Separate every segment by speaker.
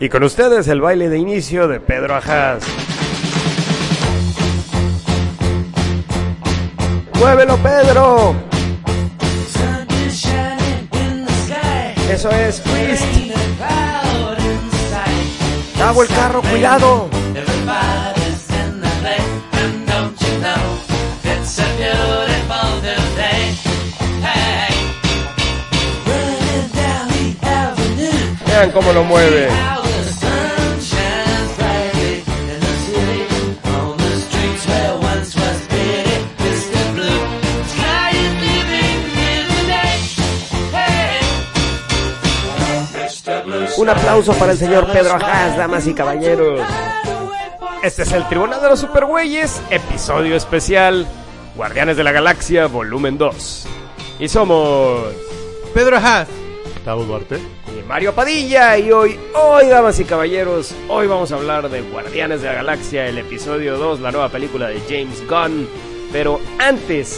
Speaker 1: Y con ustedes el baile de inicio de Pedro Ajaz. ¡Muévelo, Pedro! Eso es, twist. ¡Hago el carro, cuidado! Vean cómo lo mueve. Un aplauso para el señor Pedro Ajaz, damas y caballeros. Este es el Tribunal de los Supergüeyes, episodio especial, Guardianes de la Galaxia, volumen 2. Y somos
Speaker 2: Pedro Ajaz,
Speaker 3: Gustavo Duarte
Speaker 1: y Mario Padilla. Y hoy, damas y caballeros, hoy vamos a hablar de Guardianes de la Galaxia, el episodio 2, la nueva película de James Gunn. Pero antes,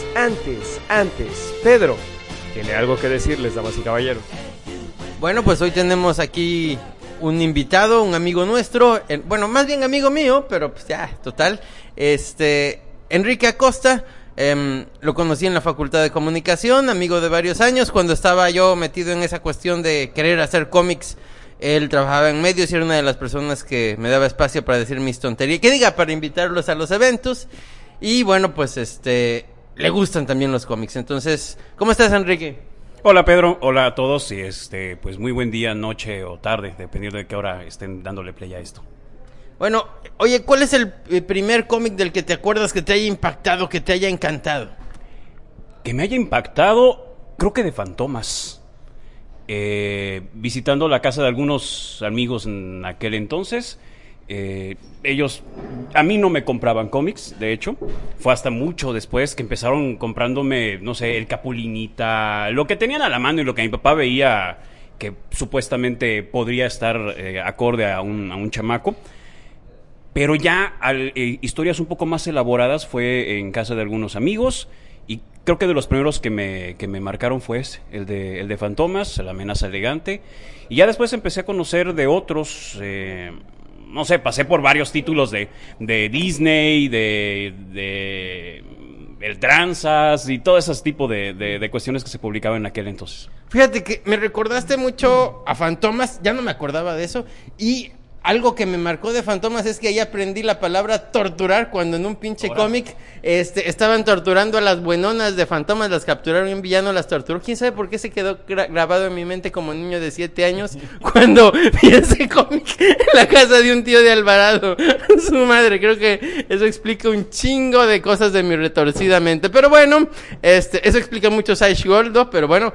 Speaker 1: Pedro tiene algo que decirles, damas y caballeros.
Speaker 2: bueno, pues hoy tenemos aquí un invitado, un amigo nuestro, bueno, más bien amigo mío, pero pues ya, total, Enrique Acosta. Lo conocí en la Facultad de Comunicación, amigo de varios años. Cuando estaba yo metido en esa cuestión de querer hacer cómics, él trabajaba en medios y era una de las personas que me daba espacio para decir mis tonterías, que diga, para invitarlos a los eventos. Y bueno, pues le gustan también los cómics. Entonces, ¿cómo estás, Enrique?
Speaker 3: Hola, Pedro, hola a todos y pues muy buen día, noche o tarde, dependiendo de qué hora estén dándole play a esto.
Speaker 2: Bueno, oye, ¿cuál es el primer cómic del que te acuerdas que te haya impactado, que te haya encantado?
Speaker 3: Que me haya impactado, creo que de Fantomas. Visitando la casa de algunos amigos en aquel entonces, ellos a mí no me compraban cómics, de hecho. Fue hasta mucho después que empezaron comprándome, no sé, el Capulinita, lo que tenían a la mano y lo que mi papá veía que supuestamente podría estar acorde a un chamaco. Pero ya historias un poco más elaboradas fue en casa de algunos amigos. Y creo que de los primeros que me marcaron fue ese, el de Fantomas, La amenaza elegante. Y ya después empecé a conocer de otros, no sé, pasé por varios títulos de Disney, de El Tranzas y todo ese tipo de cuestiones que se publicaban en aquel entonces.
Speaker 2: Fíjate que me recordaste mucho a Fantomas, ya no me acordaba de eso. Y algo que me marcó de Fantomas es que ahí aprendí la palabra torturar, cuando en un pinche cómic estaban torturando a las buenonas de Fantomas, las capturaron y un villano las torturó. ¿Quién sabe por qué se quedó grabado en mi mente como niño de 7 años cuando vi ese cómic en la casa de un tío de Alvarado? Su madre, creo que eso explica un chingo de cosas de mi retorcida mente. Pero bueno, eso explica mucho Saish Goldo, pero bueno,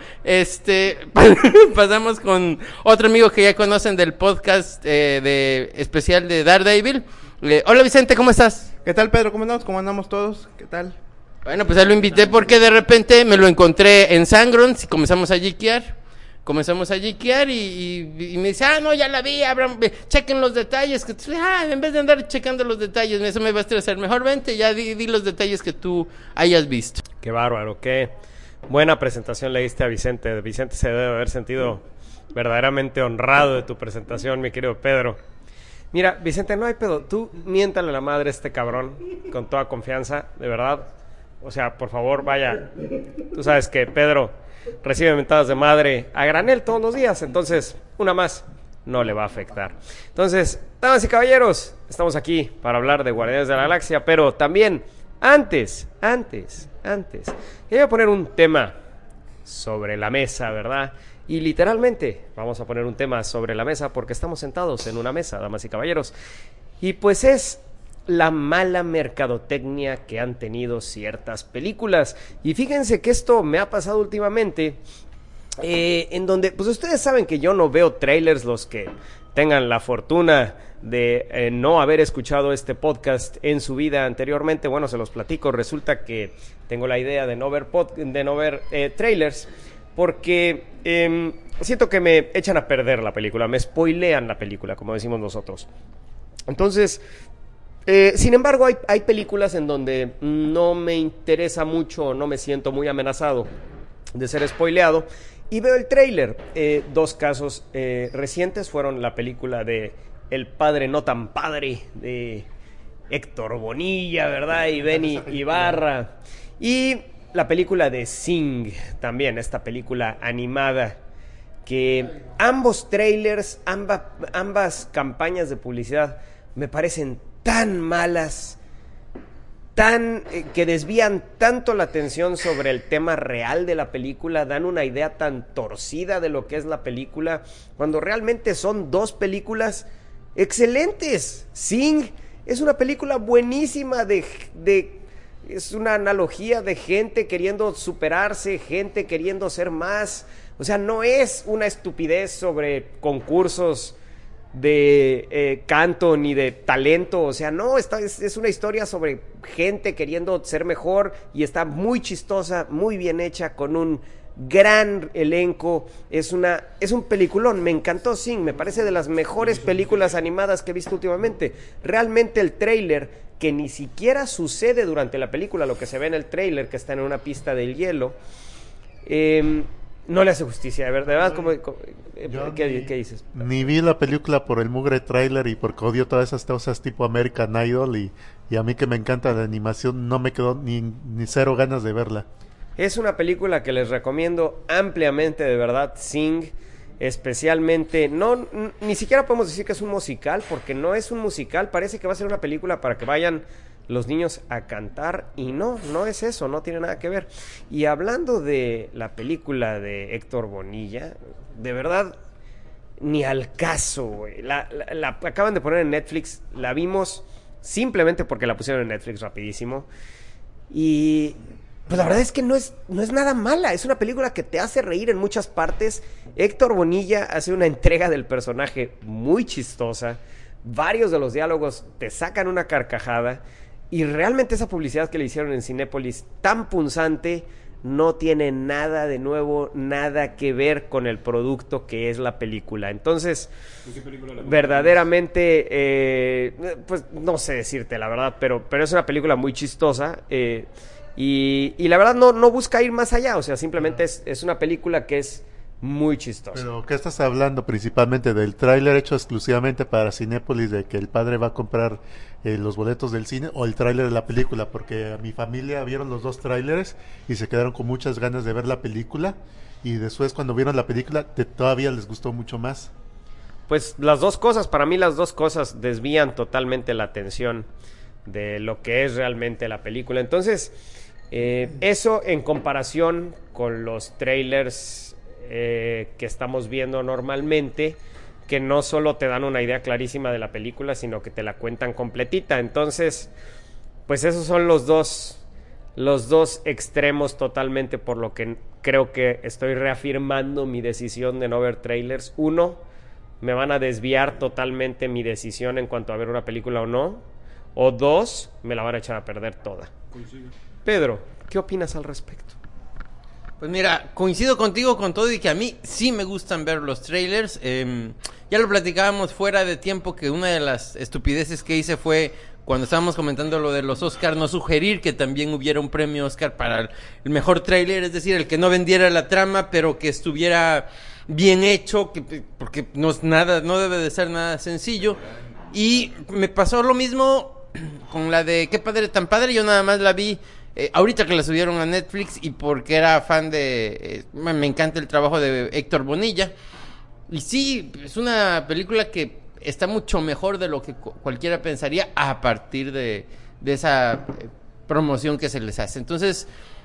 Speaker 2: pasamos con otro amigo que ya conocen del podcast especial de Daredevil. Hola Vicente, ¿cómo estás?
Speaker 4: ¿Qué tal, Pedro? ¿Cómo andamos? ¿Cómo andamos todos? ¿Qué tal?
Speaker 2: Bueno, pues ya lo invité porque de repente me lo encontré en Sangrons y comenzamos a jiquear y me dice, no, ya la vi, chequen los detalles, en vez de andar checando los detalles, eso me va a estresar, mejor vente, ya di los detalles que tú hayas visto.
Speaker 1: Qué bárbaro, qué buena presentación le diste a Vicente. Vicente se debe haber sentido verdaderamente honrado de tu presentación, mi querido Pedro. Mira, Vicente, no hay pedo. Tú miéntale a la madre a este cabrón con toda confianza, de verdad. O sea, por favor, vaya. Tú sabes que Pedro recibe mentadas de madre a granel todos los días, entonces una más no le va a afectar. Entonces, damas y caballeros, estamos aquí para hablar de Guardianes de la Galaxia, pero también antes, quería poner un tema sobre la mesa, ¿verdad? Y literalmente vamos a poner un tema sobre la mesa porque estamos sentados en una mesa, damas y caballeros. Y pues es la mala mercadotecnia que han tenido ciertas películas. Y fíjense que esto me ha pasado últimamente, en donde, pues ustedes saben que yo no veo trailers. Los que tengan la fortuna de no haber escuchado este podcast en su vida anteriormente, bueno, se los platico. Resulta que tengo la idea de no ver trailers, porque siento que me echan a perder la película, me spoilean la película, como decimos nosotros. Entonces, sin embargo, hay películas en donde no me interesa mucho, no me siento muy amenazado de ser spoileado, y veo el tráiler. Dos casos recientes fueron la película de El padre no tan padre, de Héctor Bonilla, ¿verdad? Y Benny Ibarra. Y la película de Sing, también, esta película animada, que ambos trailers, ambas campañas de publicidad me parecen tan malas, que desvían tanto la atención sobre el tema real de la película, dan una idea tan torcida de lo que es la película, cuando realmente son dos películas excelentes. Sing es una película buenísima es una analogía de gente queriendo superarse, gente queriendo ser más. O sea, no es una estupidez sobre concursos de canto ni de talento. O sea, no, es una historia sobre gente queriendo ser mejor, y está muy chistosa, muy bien hecha, con un gran elenco. Es un peliculón. Me encantó Sing, me parece de las mejores películas animadas que he visto últimamente. Realmente el tráiler, que ni siquiera sucede durante la película, lo que se ve en el tráiler, que está en una pista del hielo, no le hace justicia, de verdad. ¿Qué dices?
Speaker 5: Ni vi la película por el mugre tráiler y porque odio todas esas cosas tipo American Idol, y a mí que me encanta la animación no me quedó ni cero ganas de verla.
Speaker 1: Es una película que les recomiendo ampliamente, de verdad. Sing, especialmente, ni siquiera podemos decir que es un musical, porque no es un musical. Parece que va a ser una película para que vayan los niños a cantar, y no es eso, no tiene nada que ver. Y hablando de la película de Héctor Bonilla, de verdad, ni al caso, güey. La acaban de poner en Netflix, la vimos simplemente porque la pusieron en Netflix rapidísimo, y pues la verdad es que no es nada mala. Es una película que te hace reír en muchas partes. Héctor Bonilla hace una entrega del personaje muy chistosa. Varios de los diálogos te sacan una carcajada. Y realmente esa publicidad que le hicieron en Cinépolis, tan punzante, no tiene nada de nuevo, nada que ver con el producto que es la película. Entonces, verdaderamente, pues no sé decirte la verdad, pero es una película muy chistosa. Y la verdad no busca ir más allá. O sea, simplemente es una película que es muy chistosa.
Speaker 5: Pero ¿qué estás hablando? Principalmente del tráiler hecho exclusivamente para Cinépolis, de que el padre va a comprar los boletos del cine, o el tráiler de la película, porque a mi familia vieron los dos tráilers y se quedaron con muchas ganas de ver la película, y después cuando vieron la película todavía les gustó mucho más.
Speaker 1: Pues las dos cosas, para mí las dos cosas desvían totalmente la atención de lo que es realmente la película. Entonces, eso en comparación con los trailers que estamos viendo normalmente, que no solo te dan una idea clarísima de la película, sino que te la cuentan completita. Entonces, pues esos son los dos extremos totalmente, por lo que creo que estoy reafirmando mi decisión de no ver trailers. Uno, me van a desviar totalmente mi decisión en cuanto a ver una película o no. O dos, me la van a echar a perder toda. Pedro, ¿qué opinas al respecto?
Speaker 2: Pues mira, coincido contigo con todo, y que a mí sí me gustan ver los trailers. Ya lo platicábamos fuera de tiempo, que una de las estupideces que hice fue, cuando estábamos comentando lo de los Oscar, no sugerir que también hubiera un premio Oscar para el mejor trailer, es decir, el que no vendiera la trama, pero que estuviera bien hecho, porque no debe de ser nada sencillo. Y me pasó lo mismo con la de Qué padre tan padre. Yo nada más la vi ahorita que la subieron a Netflix, y porque era fan de... me encanta el trabajo de Héctor Bonilla. Y sí, es una película que está mucho mejor de lo que cualquiera pensaría a partir de esa promoción que se les hace. Entonces,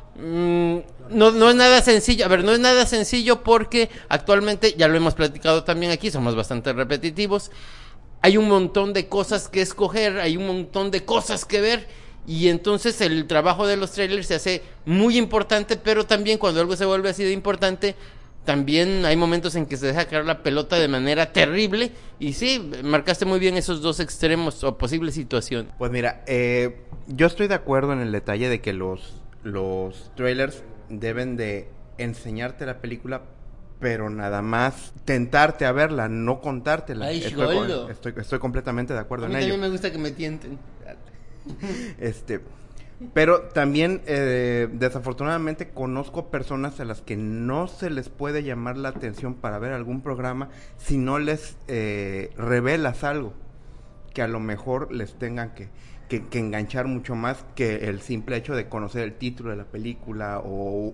Speaker 2: no es nada sencillo. A ver, no es nada sencillo porque actualmente, ya lo hemos platicado también aquí, somos bastante repetitivos. Hay un montón de cosas que escoger, hay un montón de cosas que ver, y entonces el trabajo de los trailers se hace muy importante, pero también cuando algo se vuelve así de importante, también hay momentos en que se deja caer la pelota de manera terrible. Y sí, marcaste muy bien esos dos extremos o posibles situaciones.
Speaker 4: Pues mira, yo estoy de acuerdo en el detalle de que los trailers deben de enseñarte la película, pero nada más tentarte a verla, no contártela.
Speaker 2: Ay,
Speaker 4: estoy completamente de acuerdo
Speaker 2: a
Speaker 4: en
Speaker 2: mí
Speaker 4: ello.
Speaker 2: también me gusta que me tienten.
Speaker 4: Pero también, desafortunadamente, conozco personas a las que no se les puede llamar la atención para ver algún programa si no les revelas algo que a lo mejor les tengan que enganchar mucho más que el simple hecho de conocer el título de la película o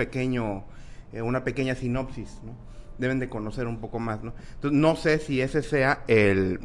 Speaker 4: una pequeña sinopsis, ¿no? Deben de conocer un poco más, ¿no? Entonces, no sé si ese sea el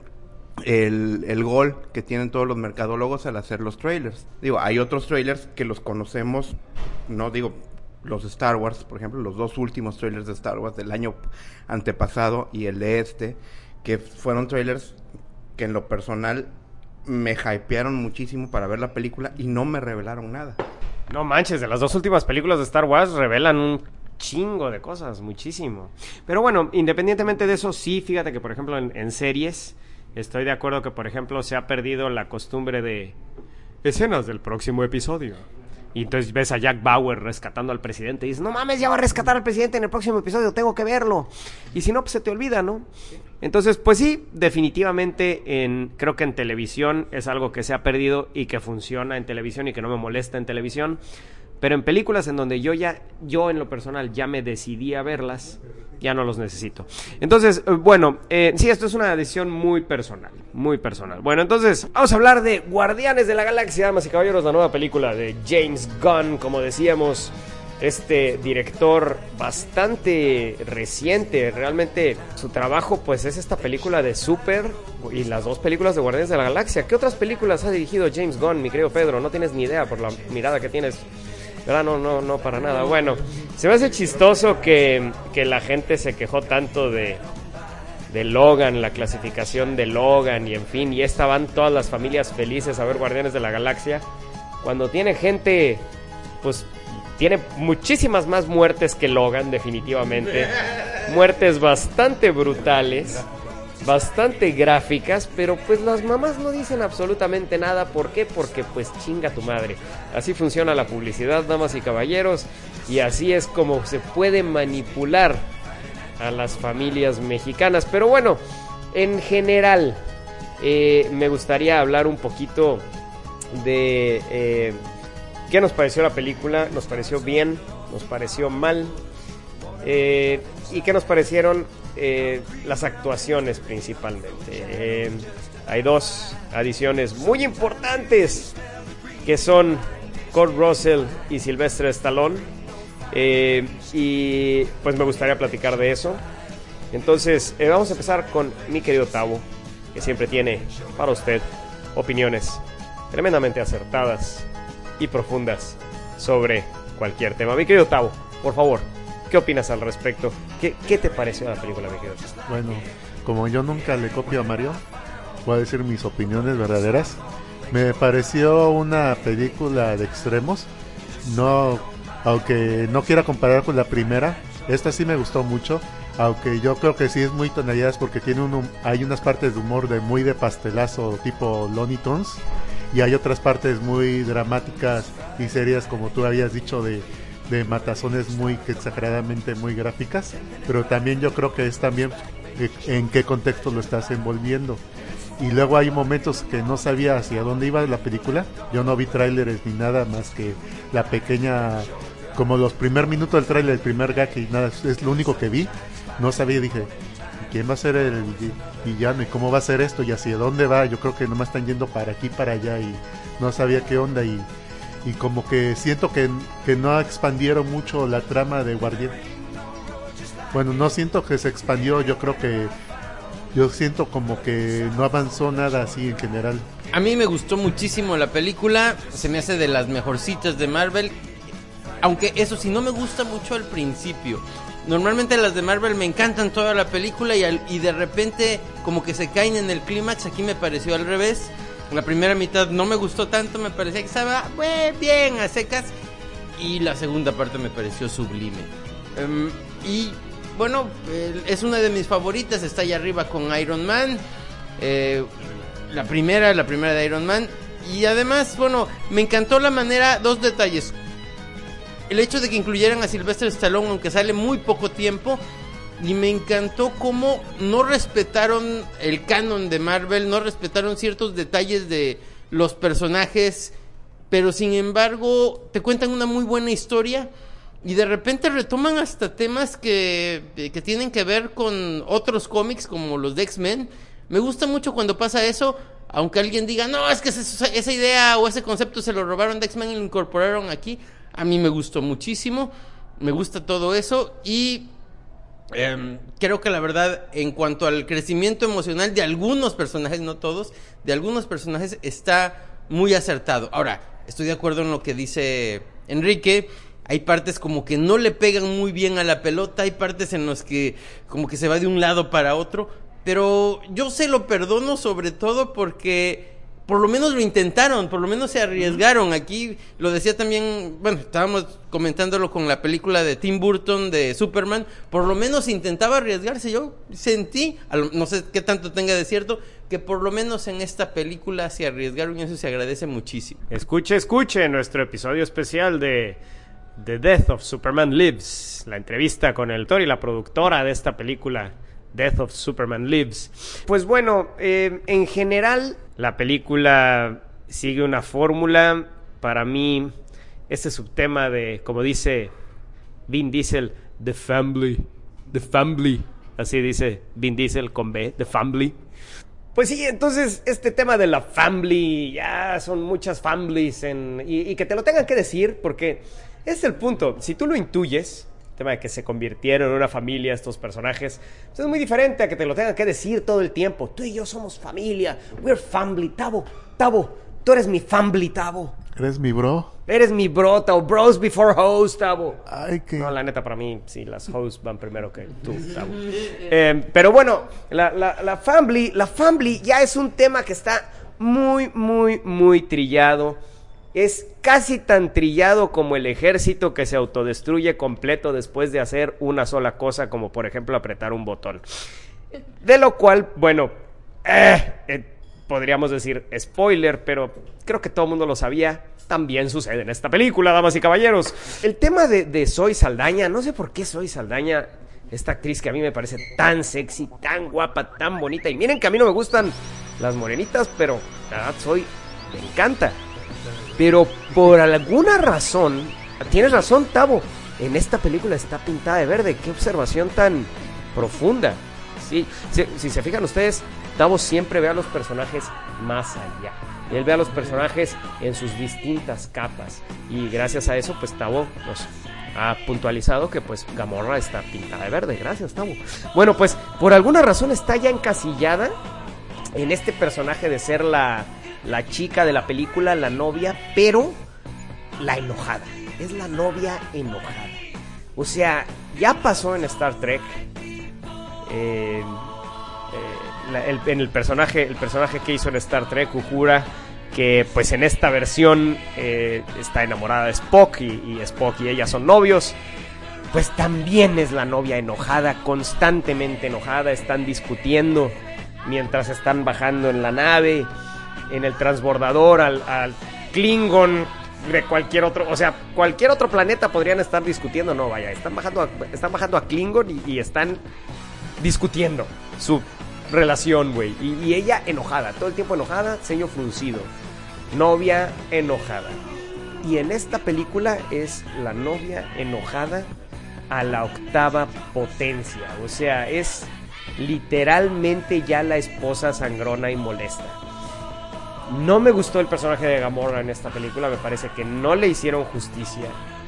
Speaker 4: gol que tienen todos los mercadólogos al hacer los trailers. Digo, hay otros trailers que los conocemos, no digo los Star Wars, por ejemplo, los 2 últimos trailers de Star Wars del año antepasado y el de que fueron trailers que en lo personal me hypearon muchísimo para ver la película y no me revelaron nada.
Speaker 1: No manches, de las 2 últimas películas de Star Wars revelan un chingo de cosas, muchísimo. Pero bueno, independientemente de eso, sí, fíjate que por ejemplo en series estoy de acuerdo que por ejemplo se ha perdido la costumbre de escenas del próximo episodio. Y entonces ves a Jack Bauer rescatando al presidente y dices, no mames, ya va a rescatar al presidente en el próximo episodio, tengo que verlo. Y si no, pues se te olvida, ¿no? Entonces, pues sí, definitivamente creo que en televisión es algo que se ha perdido y que funciona en televisión y que no me molesta en televisión. Pero en películas en donde yo en lo personal ya me decidí a verlas, ya no los necesito. Entonces, bueno, sí, esto es una decisión muy personal, muy personal. Bueno, entonces, vamos a hablar de Guardianes de la Galaxia, damas y caballeros, la nueva película de James Gunn, como decíamos, este director bastante reciente. Realmente su trabajo, pues, es esta película de Super y las 2 películas de Guardianes de la Galaxia. ¿Qué otras películas ha dirigido James Gunn, mi querido Pedro? No tienes ni idea por la mirada que tienes. ¿Verdad? No, para nada. Bueno, se me hace chistoso que la gente se quejó tanto de Logan, la clasificación de Logan y en fin, y estaban todas las familias felices a ver Guardianes de la Galaxia, cuando tiene gente, pues, tiene muchísimas más muertes que Logan, definitivamente. Muertes bastante brutales, bastante gráficas, pero pues las mamás no dicen absolutamente nada. ¿Por qué? Porque pues chinga tu madre. Así funciona la publicidad, damas y caballeros, y así es como se puede manipular a las familias mexicanas. Pero bueno, en general me gustaría hablar un poquito de qué nos pareció la película. Nos pareció bien, nos pareció mal, y qué nos parecieron las actuaciones principalmente. Hay 2 adiciones muy importantes que son Kurt Russell y Sylvester Stallone, y pues me gustaría platicar de eso. Entonces vamos a empezar con mi querido Tavo, que siempre tiene para usted opiniones tremendamente acertadas y profundas sobre cualquier tema. Mi querido Tavo, por favor, ¿qué opinas al respecto? ¿Qué te pareció la película, mi querido?
Speaker 5: Bueno, como yo nunca le copio a Mario, voy a decir mis opiniones verdaderas. Me pareció una película de extremos. No, aunque no quiera comparar con la primera, esta sí me gustó mucho. Aunque yo creo que sí es muy tonalidades porque hay unas partes de humor muy de pastelazo tipo Looney Tunes, y hay otras partes muy dramáticas y serias, como tú habías dicho, de matazones muy exageradamente muy gráficas. Pero también yo creo que es también en qué contexto lo estás envolviendo. Y luego hay momentos que no sabía hacia dónde iba la película. Yo no vi tráileres ni nada más que la pequeña, como los primer minutos del tráiler, el primer gag, y nada, es lo único que vi. No sabía, dije, ¿quién va a ser el villano y cómo va a ser esto y hacia dónde va? Yo creo que nomás están yendo para aquí, para allá, y no sabía qué onda, y como que siento que no expandieron mucho la trama de Guardián. Bueno, no siento que se expandió, yo siento como que no avanzó nada así en general.
Speaker 2: A mí me gustó muchísimo la película, se me hace de las mejorcitas de Marvel, aunque eso sí, no me gusta mucho al principio. Normalmente las de Marvel me encantan toda la película y de repente como que se caen en el clímax. Aquí me pareció al revés. La primera mitad no me gustó tanto, me parecía que estaba bien a secas, y la segunda parte me pareció sublime. Y bueno, es una de mis favoritas, está allá arriba con Iron Man, la primera de Iron Man. Y además, bueno, me encantó la manera, 2 detalles. El hecho de que incluyeran a Sylvester Stallone, aunque sale muy poco tiempo, y me encantó cómo no respetaron el canon de Marvel, no respetaron ciertos detalles de los personajes pero sin embargo te cuentan una muy buena historia y de repente retoman hasta temas que tienen que ver con otros cómics como los de X-Men. Me gusta mucho cuando pasa eso, aunque alguien diga, no, es que esa idea o ese concepto se lo robaron de X-Men y lo incorporaron aquí. A mí me gustó muchísimo, me gusta todo eso y creo que la verdad, en cuanto al crecimiento emocional de algunos personajes, no todos, de algunos personajes está muy acertado. Ahora, estoy de acuerdo en lo que dice Enrique. Hay partes como que no le pegan muy bien a la pelota, hay partes en las que como que se va de un lado para otro, pero yo se lo perdono sobre todo porque por lo menos lo intentaron, por lo menos se arriesgaron. Aquí lo decía también, bueno, estábamos comentándolo con la película de Tim Burton de Superman, por lo menos intentaba arriesgarse. Yo sentí, no sé qué tanto tenga de cierto, que por lo menos en esta película se arriesgaron y eso se agradece muchísimo.
Speaker 1: Escuche nuestro episodio especial de The Death of Superman Lives, la entrevista con el autor y la productora de esta película, Death of Superman Lives. Pues bueno, en general la película sigue una fórmula. Para mí, este subtema de, como dice Vin Diesel, The Family, así dice Vin Diesel con B, The Family. Pues sí, entonces este tema de la family, ya son muchas families y que te lo tengan que decir, porque es el punto. Si tú lo intuyes, el tema de que se convirtieron en una familia estos personajes, pues es muy diferente a que te lo tengan que decir todo el tiempo. Tú y yo somos familia, we're family. Tavo, tú eres mi family, Tavo.
Speaker 5: ¿Eres mi bro?
Speaker 1: Eres mi bro, Tavo. Bros before hoes, Tavo.
Speaker 5: Ay, que...
Speaker 1: No, la neta, para mí, sí, las hoes van primero que tú, Tavo. Pero bueno, la family ya es un tema que está muy trillado. Es casi tan trillado como el ejército que se autodestruye completo después de hacer una sola cosa, como por ejemplo apretar un botón. De lo cual, bueno, podríamos decir spoiler, pero creo que todo el mundo lo sabía. También sucede en esta película, damas y caballeros. El tema de Zoe Saldaña, no sé por qué Zoe Saldaña, esta actriz que a mí me parece tan sexy, tan guapa, tan bonita. Y miren que a mí no me gustan las morenitas, pero la verdad Zoe me encanta. Pero por alguna razón, tienes razón, Tavo, en esta película está pintada de verde. Qué observación tan profunda. Sí, si se fijan ustedes, Tavo siempre ve a los personajes más allá. Él ve a los personajes en sus distintas capas. Y gracias a eso, pues Tavo nos ha puntualizado que pues Gamorra está pintada de verde. Gracias, Tavo. Bueno, pues por alguna razón está ya encasillada en este personaje de ser la chica de la película, la novia, pero la enojada. Es la novia enojada. O sea, ya pasó en Star Trek. El personaje que hizo en Star Trek, Uhura, que pues en esta versión está enamorada de Spock y Spock y ella son novios. Pues también es la novia enojada, constantemente enojada. Están discutiendo mientras están bajando en la nave, en el transbordador, al Klingon de cualquier otro, o sea, cualquier otro planeta podrían estar discutiendo. No, vaya, están bajando a Klingon y están discutiendo su relación, güey. Y ella enojada, todo el tiempo enojada, ceño fruncido. Novia enojada. Y en esta película es la novia enojada a la octava potencia. O sea, es literalmente ya la esposa sangrona y molesta. No me gustó el personaje de Gamorra en esta película. Me parece que no le hicieron justicia.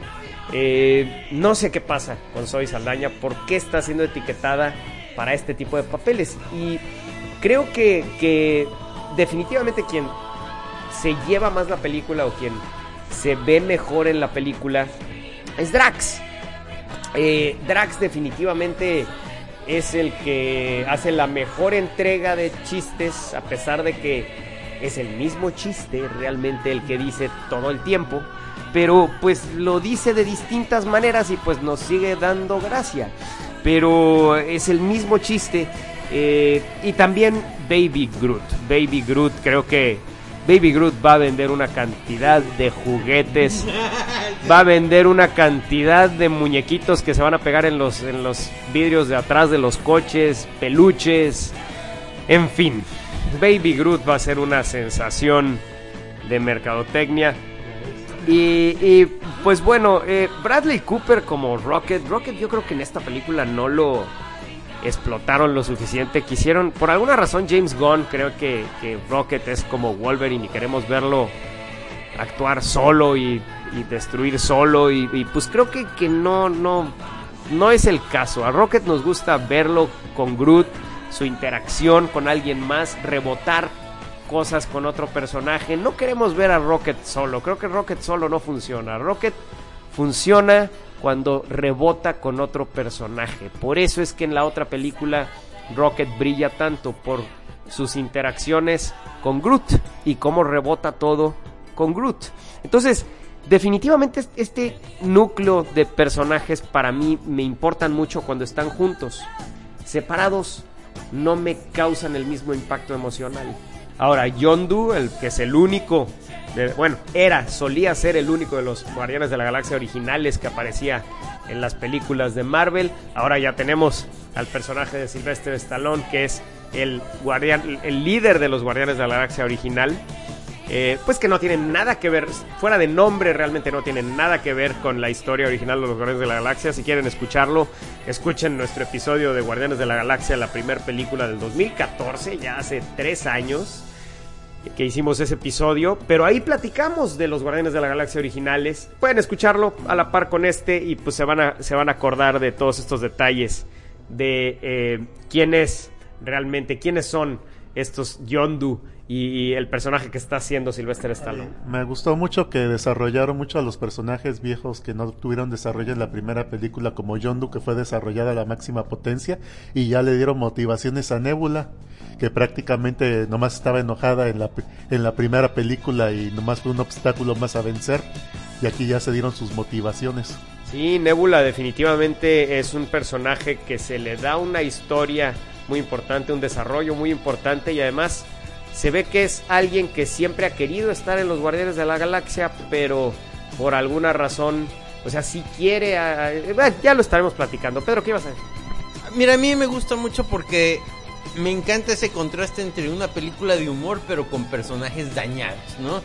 Speaker 1: No sé qué pasa con Zoe Saldaña. ¿Por qué está siendo etiquetada para este tipo de papeles? Y creo que definitivamente quien se lleva más la película o quien se ve mejor en la película es Drax. Drax definitivamente es el que hace la mejor entrega de chistes, a pesar de que es el mismo chiste realmente el que dice todo el tiempo, pero pues lo dice de distintas maneras y pues nos sigue dando gracia. Pero es el mismo chiste. Y también Baby Groot, creo que Baby Groot va a vender una cantidad de juguetes, va a vender una cantidad de muñequitos que se van a pegar en los vidrios de atrás de los coches, peluches, en fin. Baby Groot va a ser una sensación de mercadotecnia. Y pues bueno, Bradley Cooper como Rocket yo creo que en esta película no lo explotaron lo suficiente. Quisieron, por alguna razón James Gunn creo que Rocket es como Wolverine y queremos verlo actuar solo y destruir solo y pues creo que no es el caso. A Rocket nos gusta verlo con Groot, su interacción con alguien más, rebotar cosas con otro personaje. No queremos ver a Rocket solo. Creo que Rocket solo no funciona. Rocket funciona cuando rebota con otro personaje. Por eso es que en la otra película Rocket brilla tanto, por sus interacciones con Groot y cómo rebota todo con Groot. Entonces, definitivamente este núcleo de personajes para mí me importan mucho cuando están juntos. Separados no me causan el mismo impacto emocional. Ahora, Yondu, el que es el único, solía ser el único de los Guardianes de la Galaxia originales que aparecía en las películas de Marvel. Ahora ya tenemos al personaje de Sylvester Stallone, que es el líder de los Guardianes de la Galaxia original. Pues que no tienen nada que ver, fuera de nombre realmente no tienen nada que ver con la historia original de los Guardianes de la Galaxia. Si quieren escucharlo, escuchen nuestro episodio de Guardianes de la Galaxia, la primera película del 2014, ya hace 3 años que hicimos ese episodio, pero ahí platicamos de los Guardianes de la Galaxia originales. Pueden escucharlo a la par con este y pues se van a acordar de todos estos detalles de quiénes son estos Yondu y el personaje que está haciendo Sylvester Stallone.
Speaker 5: Me gustó mucho que desarrollaron mucho a los personajes viejos que no tuvieron desarrollo en la primera película, como Yondu, que fue desarrollada a la máxima potencia, y ya le dieron motivaciones a Nebula, que prácticamente nomás estaba enojada en la primera película y nomás fue un obstáculo más a vencer, y aquí ya se dieron sus motivaciones.
Speaker 1: Sí, Nebula definitivamente es un personaje que se le da una historia muy importante, un desarrollo muy importante, y además se ve que es alguien que siempre ha querido estar en los Guardianes de la Galaxia, pero por alguna razón, o sea, si quiere, ya lo estaremos platicando. Pedro, ¿qué ibas a decir?
Speaker 2: Mira, a mí me gusta mucho porque me encanta ese contraste entre una película de humor pero con personajes dañados, ¿no?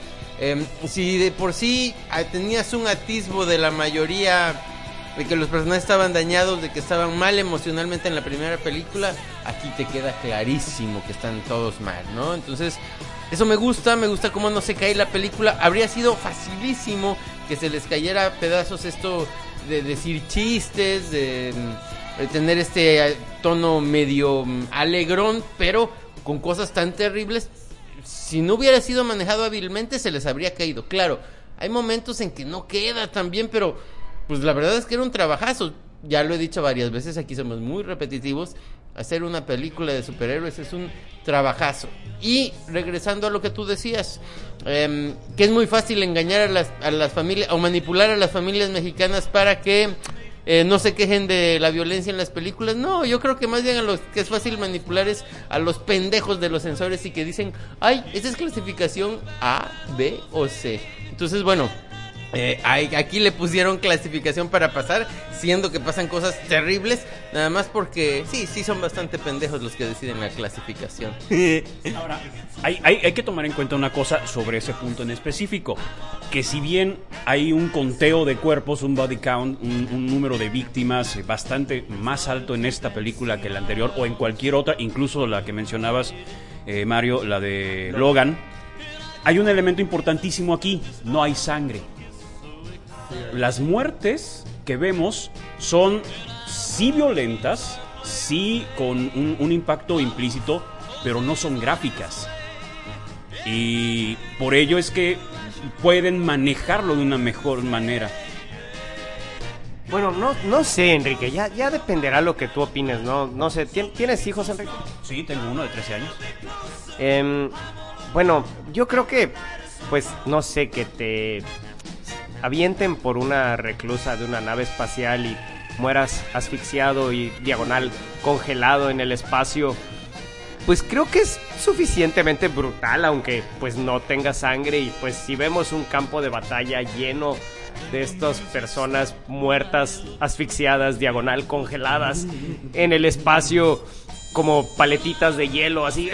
Speaker 2: Si de por sí tenías un atisbo de la mayoría de que los personajes estaban dañados, de que estaban mal emocionalmente en la primera película, aquí te queda clarísimo que están todos mal, ¿no? Entonces, eso me gusta cómo no se cae la película. Habría sido facilísimo que se les cayera a pedazos esto de decir chistes, de tener este tono medio alegrón, pero con cosas tan terribles. Si no hubiera sido manejado hábilmente, se les habría caído. Claro, hay momentos en que no queda tan bien, pero pues la verdad es que era un trabajazo. Ya lo he dicho varias veces, aquí somos muy repetitivos. Hacer una película de superhéroes es un trabajazo. Y regresando a lo que tú decías, que es muy fácil engañar a las familias o manipular a las familias mexicanas para que no se quejen de la violencia en las películas. No, yo creo que más bien a los que es fácil manipular es a los pendejos de los censores y que dicen, ay, esta es clasificación A, B o C. Entonces, bueno, aquí le pusieron clasificación para pasar, siendo que pasan cosas terribles, nada más porque sí son bastante pendejos los que deciden la clasificación.
Speaker 3: Ahora, hay que tomar en cuenta una cosa sobre ese punto en específico, que si bien hay un conteo de cuerpos, un body count, un número de víctimas bastante más alto en esta película que la anterior o en cualquier otra, incluso la que mencionabas, Mario, la de Logan, hay un elemento importantísimo aquí: no hay sangre. Las muertes que vemos son sí violentas, sí con un impacto implícito, pero no son gráficas. Y por ello es que pueden manejarlo de una mejor manera.
Speaker 1: Bueno, no sé, Enrique, ya dependerá lo que tú opines, no sé. ¿Tienes hijos, Enrique?
Speaker 3: Sí, tengo uno de 13 años.
Speaker 1: Bueno, yo creo que, pues, no sé, que te avienten por una reclusa de una nave espacial y mueras asfixiado y diagonal congelado en el espacio, pues creo que es suficientemente brutal, aunque pues no tenga sangre. Y pues si vemos un campo de batalla lleno de estas personas muertas, asfixiadas, diagonal congeladas en el espacio, como paletitas de hielo, así.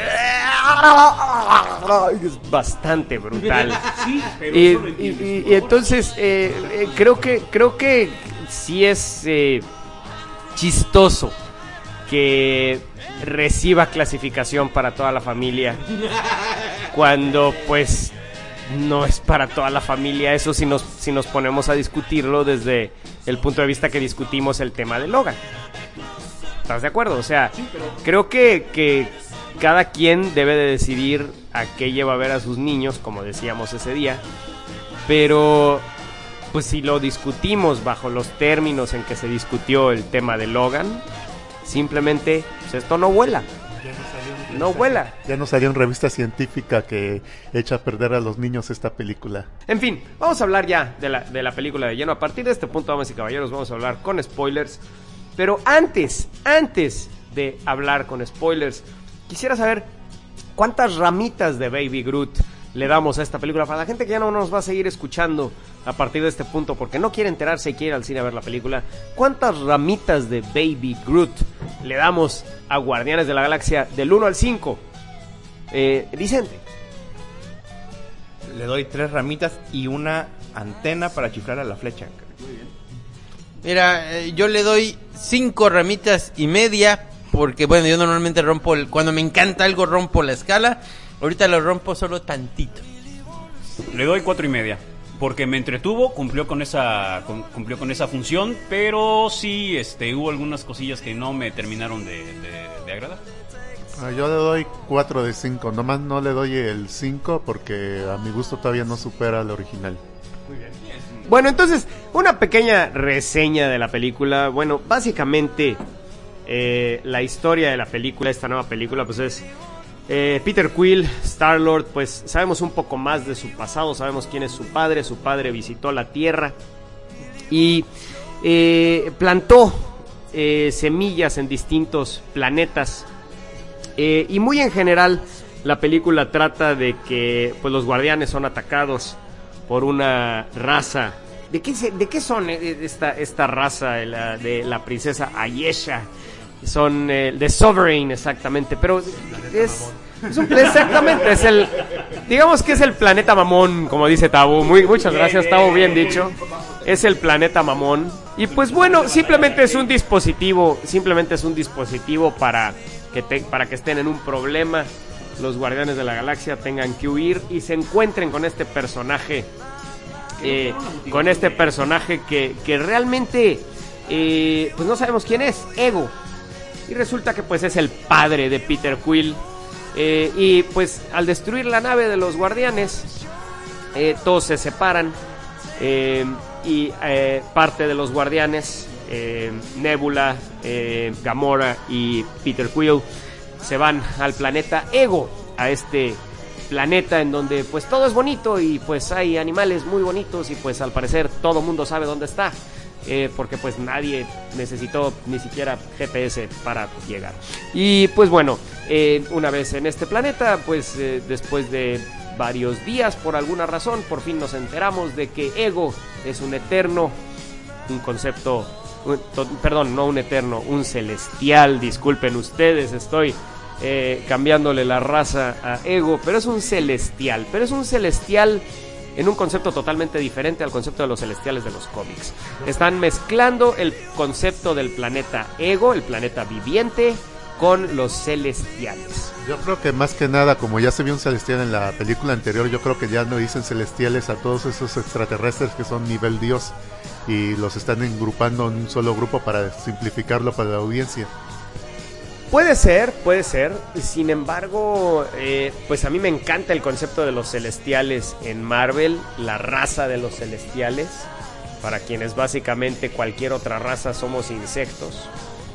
Speaker 1: Es bastante brutal.
Speaker 3: Sí, pero
Speaker 1: Y,
Speaker 3: eso lo entiendes
Speaker 1: y-
Speaker 3: tú
Speaker 1: y
Speaker 3: ahora.
Speaker 1: entonces creo que sí es chistoso que reciba clasificación para toda la familia cuando pues no es para toda la familia eso si nos ponemos a discutirlo desde el punto de vista que discutimos el tema de Logan. ¿Estás de acuerdo? O sea, creo que cada quien debe de decidir a qué lleva a ver a sus niños, como decíamos ese día, pero pues si lo discutimos bajo los términos en que se discutió el tema de Logan, simplemente pues esto no vuela. No vuela.
Speaker 5: Ya no salió en revista científica que echa a perder a los niños esta película.
Speaker 1: En fin, vamos a hablar ya de la película de lleno. A partir de este punto, damas y caballeros, vamos a hablar con spoilers. Pero antes de hablar con spoilers, quisiera saber cuántas ramitas de Baby Groot le damos a esta película. Para la gente que ya no nos va a seguir escuchando a partir de este punto porque no quiere enterarse y quiere ir al cine a ver la película, ¿cuántas ramitas de Baby Groot le damos a Guardianes de la Galaxia del 1 al 5? Vicente.
Speaker 4: Le doy 3 ramitas y una antena para chiflar a la flecha.
Speaker 2: Mira, yo le doy 5 ramitas y media, porque bueno, yo normalmente cuando me encanta algo rompo la escala, ahorita lo rompo solo tantito.
Speaker 3: Le doy 4.5, porque me entretuvo, cumplió con esa función, pero sí, hubo algunas cosillas que no me terminaron de agradar.
Speaker 5: Yo le doy 4 de 5, nomás no le doy el 5 porque a mi gusto todavía no supera al original.
Speaker 1: Bueno, entonces, una pequeña reseña de la película. Bueno, básicamente, la historia de la película, esta nueva película, pues es Peter Quill, Star-Lord, pues sabemos un poco más de su pasado, sabemos quién es su padre visitó la Tierra y plantó semillas en distintos planetas. Y muy en general, la película trata de que pues, los guardianes son atacados por una raza. ¿De qué son esta raza de la princesa Ayesha? Son de Sovereign, exactamente. Pero exactamente, digamos que es el planeta mamón, como dice Tabo. Muchas gracias, Tabo, bien dicho. Es el planeta mamón. Y pues bueno, simplemente es un dispositivo para que estén en un problema. Los Guardianes de la Galaxia tengan que huir y se encuentren con este personaje que realmente pues no sabemos quién es, Ego, y resulta que pues es el padre de Peter Quill, y pues al destruir la nave de los Guardianes todos se separan, y parte de los Guardianes, Nebula, Gamora y Peter Quill, se van al planeta Ego, a este planeta en donde pues todo es bonito y pues hay animales muy bonitos y pues al parecer todo mundo sabe dónde está, porque pues nadie necesitó ni siquiera GPS para llegar. Y pues bueno, una vez en este planeta, pues después de varios días, por alguna razón, por fin nos enteramos de que Ego es un eterno, un celestial. Disculpen ustedes, estoy cambiándole la raza a Ego, pero es un celestial en un concepto totalmente diferente al concepto de los celestiales de los cómics. Están mezclando el concepto del planeta Ego, el planeta viviente, con los celestiales.
Speaker 5: Yo creo que más que nada, como ya se vio un celestial en la película anterior, yo creo que ya no dicen celestiales a todos esos extraterrestres que son nivel Dios y los están agrupando en un solo grupo para simplificarlo para la audiencia.
Speaker 1: Puede ser. Sin embargo, pues a mí me encanta el concepto de los celestiales en Marvel, la raza de los celestiales, para quienes básicamente cualquier otra raza somos insectos.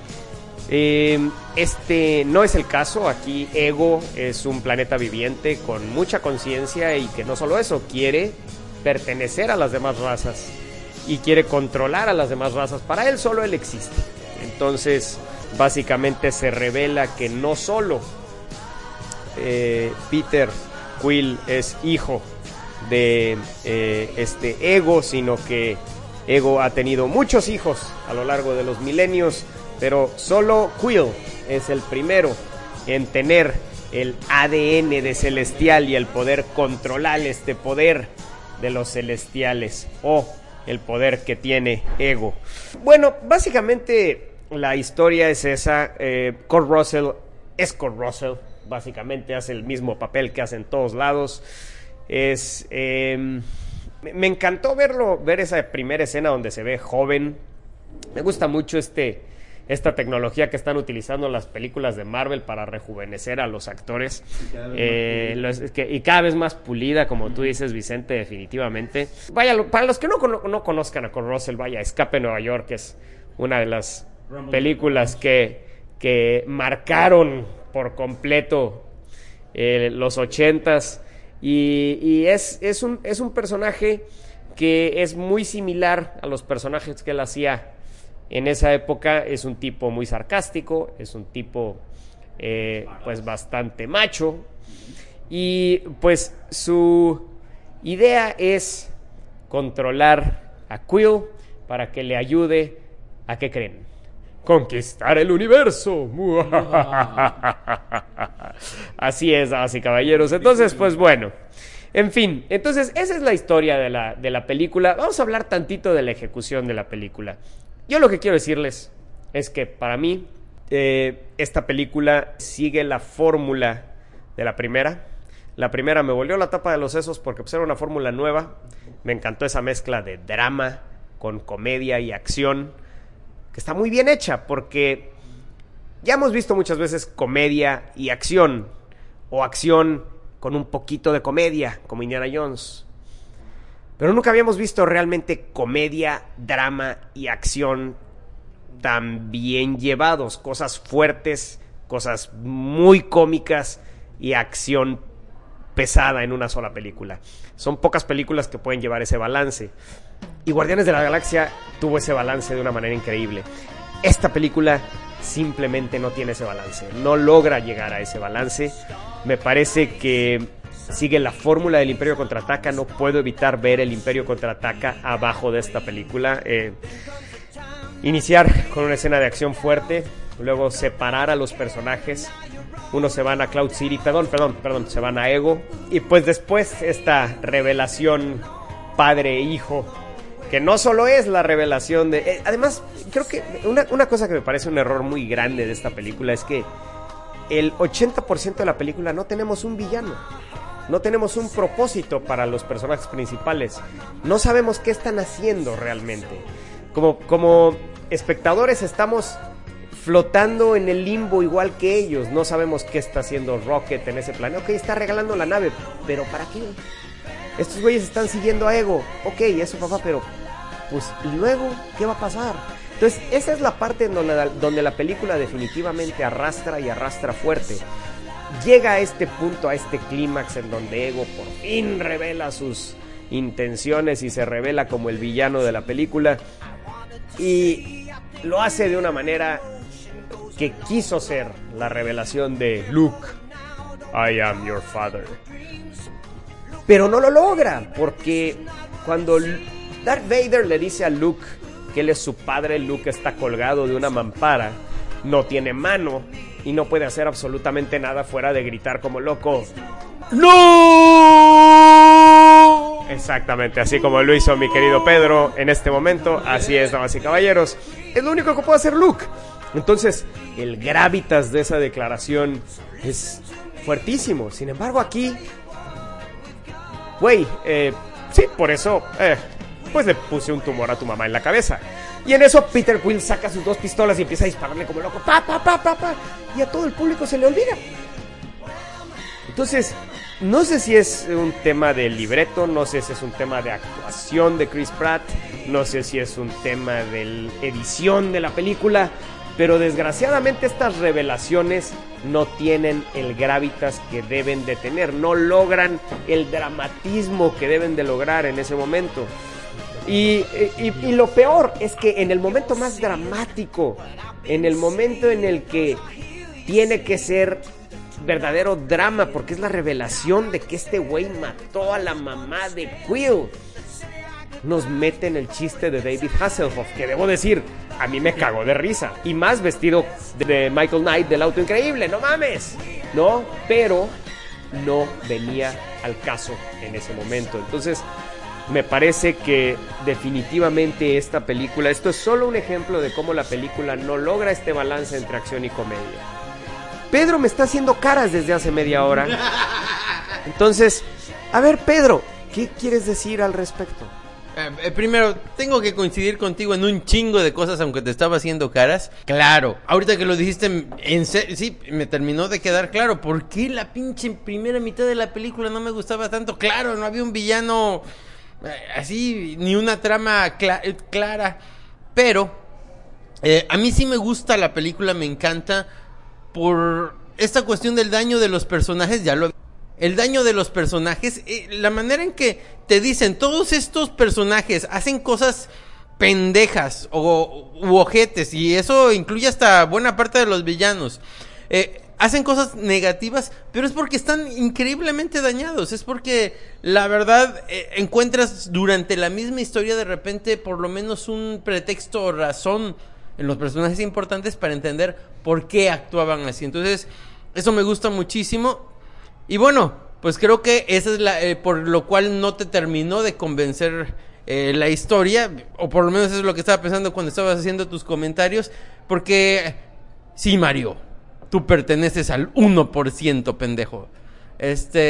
Speaker 1: Este no es el caso. Aquí Ego es un planeta viviente con mucha conciencia y que no solo eso, quiere pertenecer a las demás razas y quiere controlar a las demás razas. Para él solo él existe. Entonces básicamente se revela que no solo Peter Quill es hijo de este Ego, sino que Ego ha tenido muchos hijos a lo largo de los milenios, pero solo Quill es el primero en tener el ADN de celestial y el poder controlar este poder de los celestiales o el poder que tiene Ego. Bueno, básicamente la historia es esa. Kurt Russell es Kurt Russell, básicamente hace el mismo papel que hace en todos lados. Me encantó ver esa primera escena donde se ve joven. Me gusta mucho esta tecnología que están utilizando las películas de Marvel para rejuvenecer a los actores, y cada vez más pulida, como tú dices, Vicente, definitivamente. Vaya, para los que no conozcan a Kurt Russell, vaya, Escape en Nueva York es una de las películas que marcaron por completo los 80s, y es un personaje que es muy similar a los personajes que él hacía en esa época. Es un tipo muy sarcástico, es un tipo pues bastante macho, y pues su idea es controlar a Quill para que le ayude a, ¿qué creen? Conquistar el universo. Así es, damas y caballeros. Entonces, pues bueno, en fin, entonces esa es la historia de la película. Vamos a hablar tantito de la ejecución de la película. Yo lo que quiero decirles es que para mí esta película sigue la fórmula de la primera. La primera me volvió la tapa de los sesos porque pues era una fórmula nueva. Me encantó esa mezcla de drama con comedia y acción, que está muy bien hecha, porque ya hemos visto muchas veces comedia y acción, o acción con un poquito de comedia, como Indiana Jones. Pero nunca habíamos visto realmente comedia, drama y acción tan bien llevados. Cosas fuertes, cosas muy cómicas y acción pesada en una sola película. Son pocas películas que pueden llevar ese balance. Y Guardianes de la Galaxia tuvo ese balance de una manera increíble. Esta película simplemente no tiene ese balance. No logra llegar a ese balance. Me parece que sigue la fórmula del Imperio Contraataca. No puedo evitar ver el Imperio Contraataca abajo de esta película. Iniciar con una escena de acción fuerte, luego separar a los personajes. Unos se van a Cloud City, se van a Ego, y pues después esta revelación padre-hijo, que no solo es la revelación de... además, creo que una cosa que me parece un error muy grande de esta película es que el 80% de la película no tenemos un villano. No tenemos un propósito para los personajes principales. No sabemos qué están haciendo realmente. Como espectadores estamos flotando en el limbo igual que ellos. No sabemos qué está haciendo Rocket en ese planeta. Ok, está regalando la nave, pero ¿para qué? Estos güeyes están siguiendo a Ego. Ok, eso papá, pero pues ¿y luego qué va a pasar? Entonces esa es la parte en donde la película definitivamente arrastra y arrastra fuerte. Llega a este punto, a este clímax en donde Ego por fin revela sus intenciones y se revela como el villano de la película, y lo hace de una manera que quiso ser la revelación de Luke, I am your father. Pero no lo logra, porque cuando Darth Vader le dice a Luke que él es su padre, Luke está colgado de una mampara, no tiene mano y no puede hacer absolutamente nada fuera de gritar como loco, ¡no! Exactamente, así como lo hizo mi querido Pedro en este momento. Así es, damas y caballeros, es lo único que puede hacer Luke. Entonces, el gravitas de esa declaración es fuertísimo. Sin embargo, aquí, güey, sí, por eso, pues le puse un tumor a tu mamá en la cabeza. Y en eso Peter Quill saca sus 2 pistolas y empieza a dispararle como loco, pa, y a todo el público se le olvida. Entonces, no sé si es un tema de libreto, no sé si es un tema de actuación de Chris Pratt, no sé si es un tema de edición de la película, pero desgraciadamente estas revelaciones no tienen el gravitas que deben de tener, no logran el dramatismo que deben de lograr en ese momento. Y lo peor es que en el momento más dramático, en el momento en el que tiene que ser verdadero drama, porque es la revelación de que este güey mató a la mamá de Quill, nos meten el chiste de David Hasselhoff, que debo decir, a mí me cagó de risa. Y más vestido de Michael Knight del Auto Increíble, no mames, ¿no? Pero no venía al caso en ese momento. Entonces, me parece que definitivamente esta película, esto es solo un ejemplo de cómo la película no logra este balance entre acción y comedia. Pedro me está haciendo caras desde hace media hora. Entonces, a ver, Pedro, ¿qué quieres decir al respecto?
Speaker 2: Primero, tengo que coincidir contigo en un chingo de cosas, aunque te estaba haciendo caras. Claro, ahorita que lo dijiste, sí, me terminó de quedar claro. ¿Por qué la pinche primera mitad de la película no me gustaba tanto? Claro, no había un villano así, ni una trama clara. Pero, a mí sí me gusta la película, me encanta por esta cuestión del daño de los personajes, el daño de los personajes, la manera en que te dicen, todos estos personajes hacen cosas pendejas u ojetes, y eso incluye hasta buena parte de los villanos, hacen cosas negativas, pero es porque están increíblemente dañados, es porque la verdad encuentras durante la misma historia de repente por lo menos un pretexto o razón en los personajes importantes para entender por qué actuaban así. Entonces, eso me gusta muchísimo. Y bueno, pues creo que esa es por lo cual no te terminó de convencer la historia, o por lo menos eso es lo que estaba pensando cuando estabas haciendo tus comentarios, porque sí, Mario, tú perteneces al 1%, pendejo. Y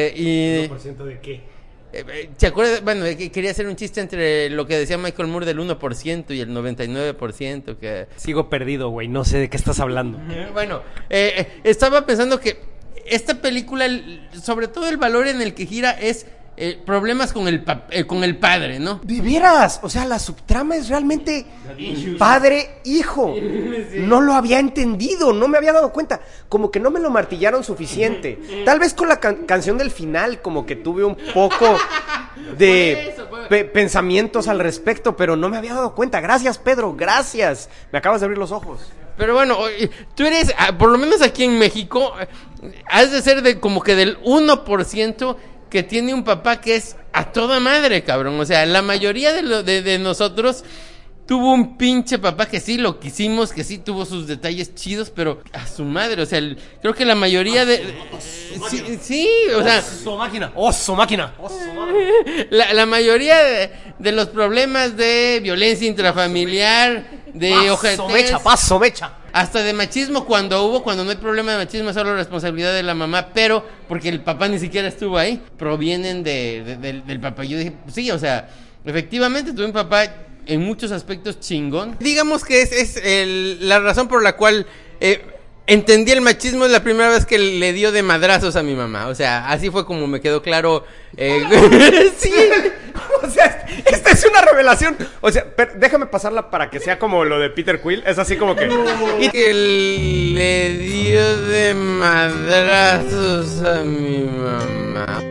Speaker 1: ¿1% de qué?
Speaker 2: ¿Te acuerdas? Bueno, quería hacer un chiste entre lo que decía Michael Moore del 1% y el 99%. Que
Speaker 1: Sigo perdido, güey, no sé de qué estás hablando.
Speaker 2: Bueno, estaba pensando que esta película, sobre todo el valor en el que gira es problemas con el padre, ¿no?
Speaker 1: ¿De veras? O sea, la subtrama es realmente padre-hijo. No lo había entendido, no me había dado cuenta. Como que no me lo martillaron suficiente. Tal vez con la canción del final, como que tuve un poco de pensamientos al respecto, pero no me había dado cuenta. Gracias, Pedro, gracias. Me acabas de abrir los ojos.
Speaker 2: Pero bueno, tú eres, por lo menos aquí en México, has de ser como que del 1% que tiene un papá que es a toda madre, cabrón. O sea, la mayoría de nosotros tuvo un pinche papá que sí lo quisimos, que sí tuvo sus detalles chidos, pero a su madre. O sea, creo que la mayoría sí, o sea,
Speaker 1: oso máquina.
Speaker 2: La mayoría de los problemas de violencia intrafamiliar, de ojetez,
Speaker 1: paso mecha.
Speaker 2: hasta de machismo cuando no hay problema de machismo, es solo responsabilidad de la mamá, pero porque el papá ni siquiera estuvo ahí, provienen del papá. Yo dije, pues sí, o sea, efectivamente tuve un papá en muchos aspectos chingón. Digamos que es la razón por la cual entendí el machismo es la primera vez que le dio de madrazos a mi mamá. O sea, así fue como me quedó claro.
Speaker 1: Sí. O sea, esta es una revelación. O sea, déjame pasarla para que sea como lo de Peter Quill. Es así como que...
Speaker 2: Y que le dio de madrazos a mi mamá.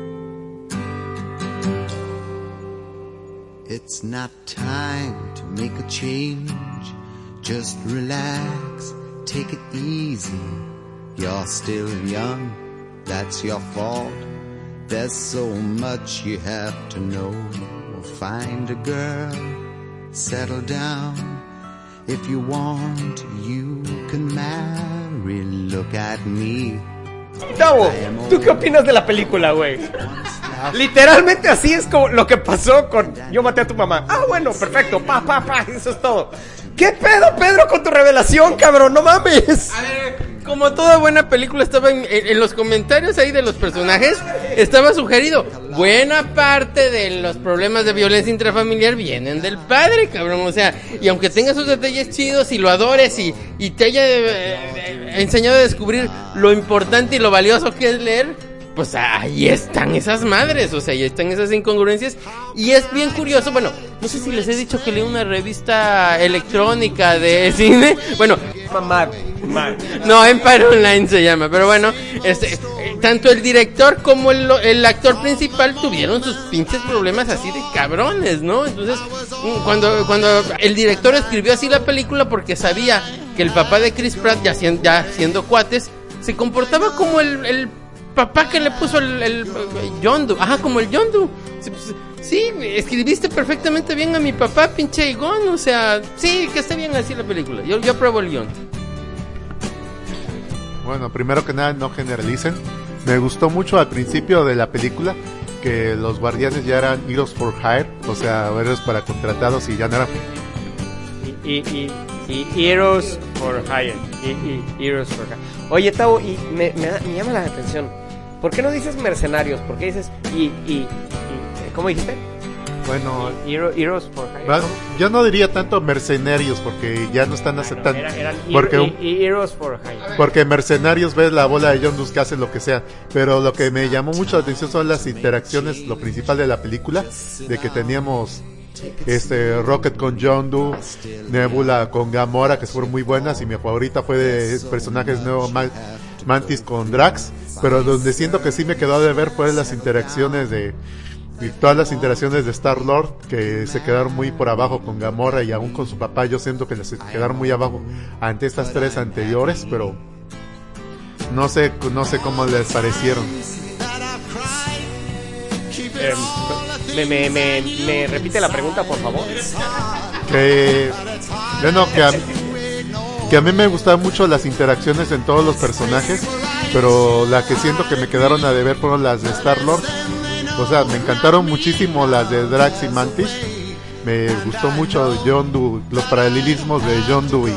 Speaker 6: It's not time to make a change. Just relax, take it easy. You're still young, that's your fault. There's so much you have to know. Find a girl, settle down. If you want, you can marry. Look at me.
Speaker 1: Tavo, ¿tú qué opinas de la película, güey? Literalmente así es como lo que pasó con Yo maté a tu mamá. Ah, bueno, perfecto, eso es todo. ¿Qué pedo, Pedro, con tu revelación, cabrón? No mames.
Speaker 2: A ver, como toda buena película estaba en los comentarios ahí de los personajes, estaba sugerido, buena parte de los problemas de violencia intrafamiliar vienen del padre, cabrón. O sea, y aunque tenga sus detalles chidos y lo adores y te haya enseñado a descubrir lo importante y lo valioso que es leer, pues ahí están esas madres, o sea, ahí están esas incongruencias. Y es bien curioso, bueno, no sé si les he dicho que leí una revista electrónica de cine. Bueno, no, Empire Online se llama, pero bueno, tanto el director como el actor principal tuvieron sus pinches problemas así de cabrones, ¿no? Entonces, cuando el director escribió así la película, porque sabía que el papá de Chris Pratt, ya siendo cuates, se comportaba como el papá que le puso el Yondu. Ajá, como el Yondu. Sí, escribiste perfectamente bien a mi papá, pinche Igón. O sea, sí, que está bien así la película. Yo apruebo el guión.
Speaker 5: Bueno, primero que nada, no generalicen. Me gustó mucho al principio de la película que los guardianes ya eran Heroes for Hire, o sea, héroes para contratados y ya no eran...
Speaker 1: Y Heroes for Hire. Y Heroes for Hire. Oye, Tavo, y me llama la atención. ¿Por qué no dices mercenarios? ¿Por qué dices ¿cómo dijiste?
Speaker 5: Bueno,
Speaker 1: Heroes for Hire.
Speaker 5: bueno, yo no diría tanto mercenarios porque ya no están aceptando.
Speaker 1: Eran
Speaker 5: Porque
Speaker 1: Heroes for Hire.
Speaker 5: Porque mercenarios ves la bola de John Doe que hacen lo que sea, pero lo que me llamó mucho la atención son las interacciones, lo principal de la película, de que teníamos Rocket con John Doe, Nebula con Gamora, que fueron muy buenas, y mi favorita fue de personajes nuevos, Mantis con Drax, pero donde siento que sí me quedó de ver fue las interacciones y todas las interacciones de Star-Lord, que se quedaron muy por abajo con Gamora y aún con su papá. Yo siento que les quedaron muy abajo ante estas tres anteriores, pero no sé cómo les parecieron.
Speaker 1: ¿Me repite la pregunta, por favor?
Speaker 5: Que a mí me gustaban mucho las interacciones en todos los personajes, pero la que siento que me quedaron a deber fueron las de Star-Lord. O sea, me encantaron muchísimo las de Drax y Mantis. Me gustó mucho John Doe, los paralelismos de John Doe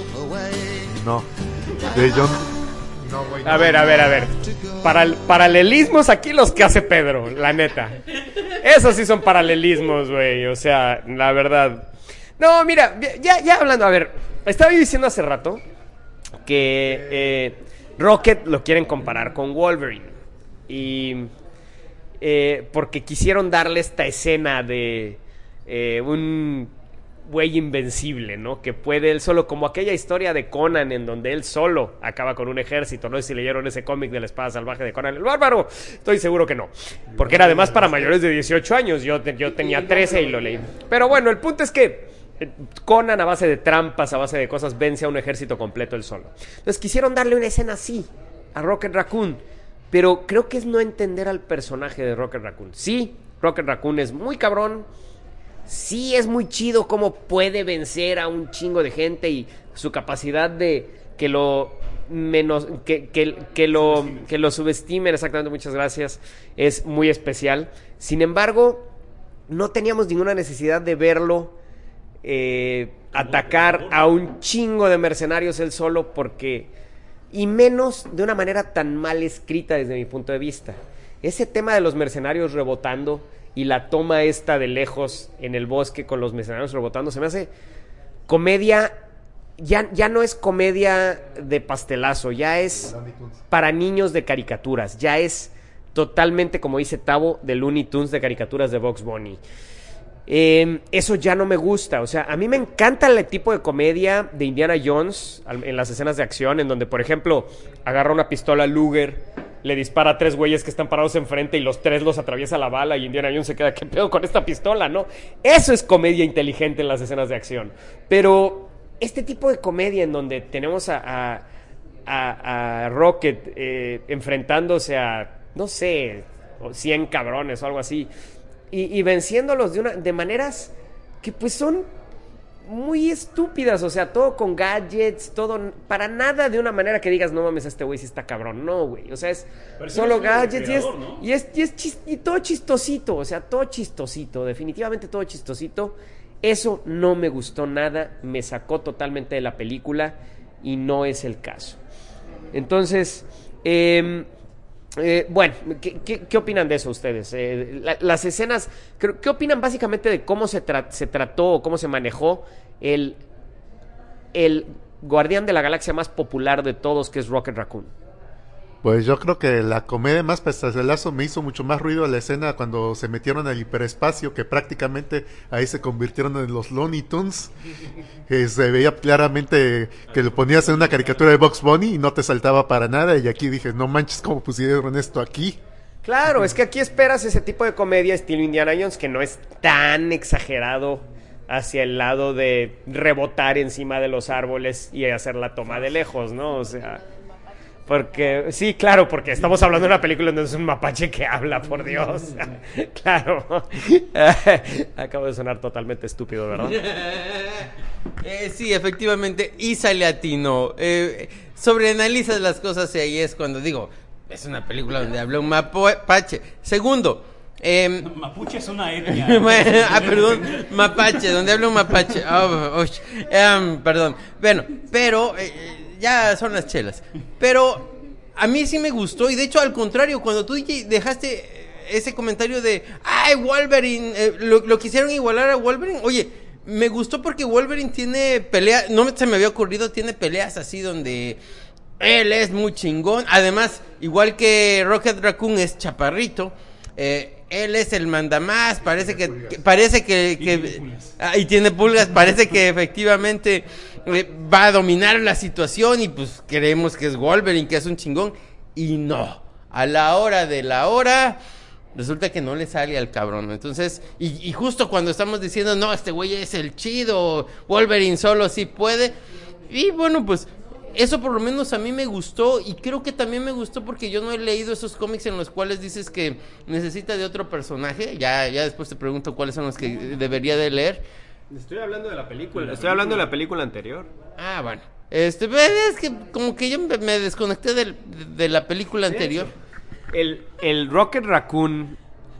Speaker 5: de John. No, güey, no.
Speaker 1: A ver. Paralelismos aquí los que hace Pedro, la neta. Esos sí son paralelismos, güey. O sea, la verdad. No, mira, ya hablando, a ver, estaba yo diciendo hace rato que Rocket lo quieren comparar con Wolverine. Y porque quisieron darle esta escena de un güey invencible, ¿no? Que puede él solo, como aquella historia de Conan en donde él solo acaba con un ejército. No sé si leyeron ese cómic de la espada salvaje de Conan el Bárbaro. Estoy seguro que no, porque era además para mayores de 18 años. Yo tenía 13 y lo leí. Pero bueno, el punto es que Conan, a base de trampas, a base de cosas, vence a un ejército completo él solo. Entonces quisieron darle una escena así a Rocket Raccoon, pero creo que es no entender al personaje de Rocket Raccoon. Sí, Rocket Raccoon es muy cabrón. Sí, es muy chido cómo puede vencer a un chingo de gente y su capacidad de que lo subestimen, exactamente, muchas gracias, es muy especial. Sin embargo, no teníamos ninguna necesidad de verlo atacar a un chingo de mercenarios él solo, porque, y menos de una manera tan mal escrita desde mi punto de vista. Ese tema de los mercenarios rebotando y la toma esta de lejos en el bosque con los mercenarios rebotando, se me hace comedia. Ya no es comedia de pastelazo, ya es para niños de caricaturas, ya es totalmente, como dice Tavo, de Looney Tunes, de caricaturas de Bugs Bunny. Eso ya no me gusta. O sea, a mí me encanta el tipo de comedia de Indiana Jones en las escenas de acción, en donde, por ejemplo, agarra una pistola Luger, le dispara a 3 güeyes que están parados enfrente y los 3 los atraviesa la bala y Indiana Jones se queda, ¿qué pedo con esta pistola, no? Eso es comedia inteligente en las escenas de acción. Pero este tipo de comedia en donde tenemos a Rocket enfrentándose a, no sé, 100 cabrones o algo así, y venciéndolos de maneras que pues son muy estúpidas. O sea, todo con gadgets, todo para nada de una manera que digas, no mames, este güey sí está cabrón. No, güey, o sea, es solo gadgets, ¿no? y todo chistosito. O sea, todo chistosito, definitivamente todo chistosito. Eso no me gustó nada, me sacó totalmente de la película y no es el caso. Entonces, bueno, ¿qué opinan de eso ustedes? Las escenas, ¿qué opinan básicamente de cómo se trató o cómo se manejó el Guardián de la Galaxia más popular de todos, que es Rocket Raccoon?
Speaker 5: Pues yo creo que la comedia más pastelazo me hizo mucho más ruido la escena cuando se metieron al hiperespacio, que prácticamente ahí se convirtieron en los Looney Tunes. Se veía claramente que lo ponías en una caricatura de Bugs Bunny y no te saltaba para nada, y aquí dije, no manches, ¿cómo pusieron esto aquí?
Speaker 1: Claro, es que aquí esperas ese tipo de comedia estilo Indiana Jones, que no es tan exagerado hacia el lado de rebotar encima de los árboles y hacer la toma de lejos, ¿no? O sea, Porque, sí, claro, porque estamos hablando de una película donde es un mapache que habla, por Dios. Claro. Acabo de sonar totalmente estúpido, ¿verdad?
Speaker 2: Sí, efectivamente, y sale a Tino. Sobreanalizas las cosas y ahí es cuando digo, es una película donde habla un mapache. Segundo,
Speaker 3: Mapuche es una etnia.
Speaker 2: perdón, mapache, donde habla un mapache. Perdón. Bueno, pero ya son las chelas. Pero a mí sí me gustó y de hecho al contrario, cuando tú dejaste ese comentario de, ay, Wolverine, lo quisieron igualar a Wolverine. Oye, me gustó porque Wolverine tiene peleas, no se me había ocurrido, tiene peleas así donde él es muy chingón. Además, igual que Rocket Raccoon es chaparrito, él es el mandamás, parece que y tiene pulgas, parece que efectivamente va a dominar la situación y pues creemos que es Wolverine, que es un chingón, y no, a la hora de la hora resulta que no le sale al cabrón. Entonces, y justo cuando estamos diciendo, no, este güey es el chido, Wolverine solo sí puede, y bueno, pues eso por lo menos a mí me gustó, y creo que también me gustó porque yo no he leído esos cómics en los cuales dices que necesita de otro personaje. Ya después te pregunto cuáles son los que debería de leer.
Speaker 1: Estoy hablando de la película, estoy hablando de la película anterior.
Speaker 2: Ah, bueno. Es que como que yo me desconecté de la película anterior.
Speaker 1: El Rocket Raccoon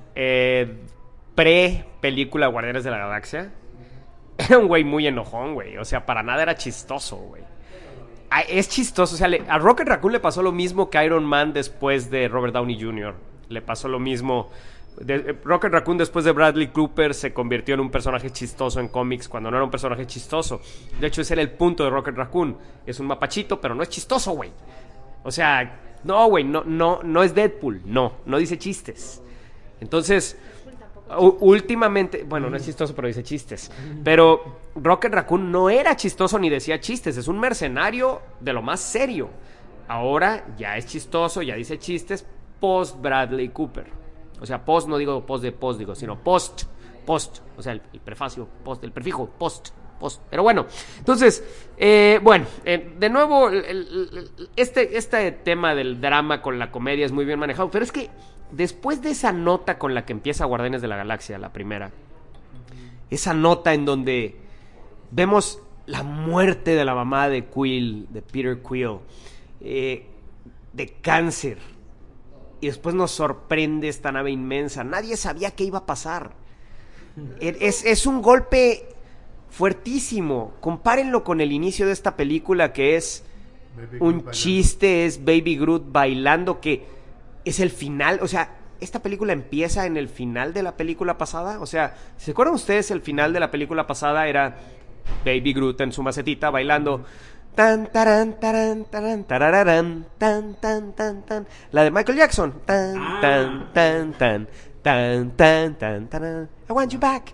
Speaker 1: pre-película Guardianes de la Galaxia era un güey muy enojón, güey. O sea, para nada era chistoso, güey. Es chistoso, o sea, a Rocket Raccoon le pasó lo mismo que Iron Man después de Robert Downey Jr. Le pasó lo mismo. Rocket Raccoon después de Bradley Cooper se convirtió en un personaje chistoso en cómics cuando no era un personaje chistoso. De hecho, ese era el punto de Rocket Raccoon. Es un mapachito, pero no es chistoso, güey. O sea, no, güey, no es Deadpool. No dice chistes. Entonces, últimamente, bueno, no es chistoso, pero dice chistes. Pero Rocket Raccoon no era chistoso ni decía chistes. Es un mercenario de lo más serio. Ahora ya es chistoso, ya dice chistes post Bradley Cooper. O sea, post, no digo post de post, digo, sino post. O sea, el prefacio, post, el prefijo, post. Pero bueno, entonces, de nuevo, este tema del drama con la comedia es muy bien manejado. Pero es que después de esa nota con la que empieza Guardianes de la Galaxia, la primera, esa nota en donde vemos la muerte de la mamá de Quill, de Peter Quill, de cáncer, y después nos sorprende esta nave inmensa. Nadie sabía qué iba a pasar. Es un golpe fuertísimo. Compárenlo con el inicio de esta película, que es un chiste, es Baby Groot bailando, que es el final. O sea, esta película empieza en el final de la película pasada. O sea, ¿se acuerdan ustedes? El final de la película pasada era Baby Groot en su macetita bailando tan taran taran taran tarararán tan tan tan tan, la de Michael Jackson, tan tan tan tan tan tan tan tan, I want you back.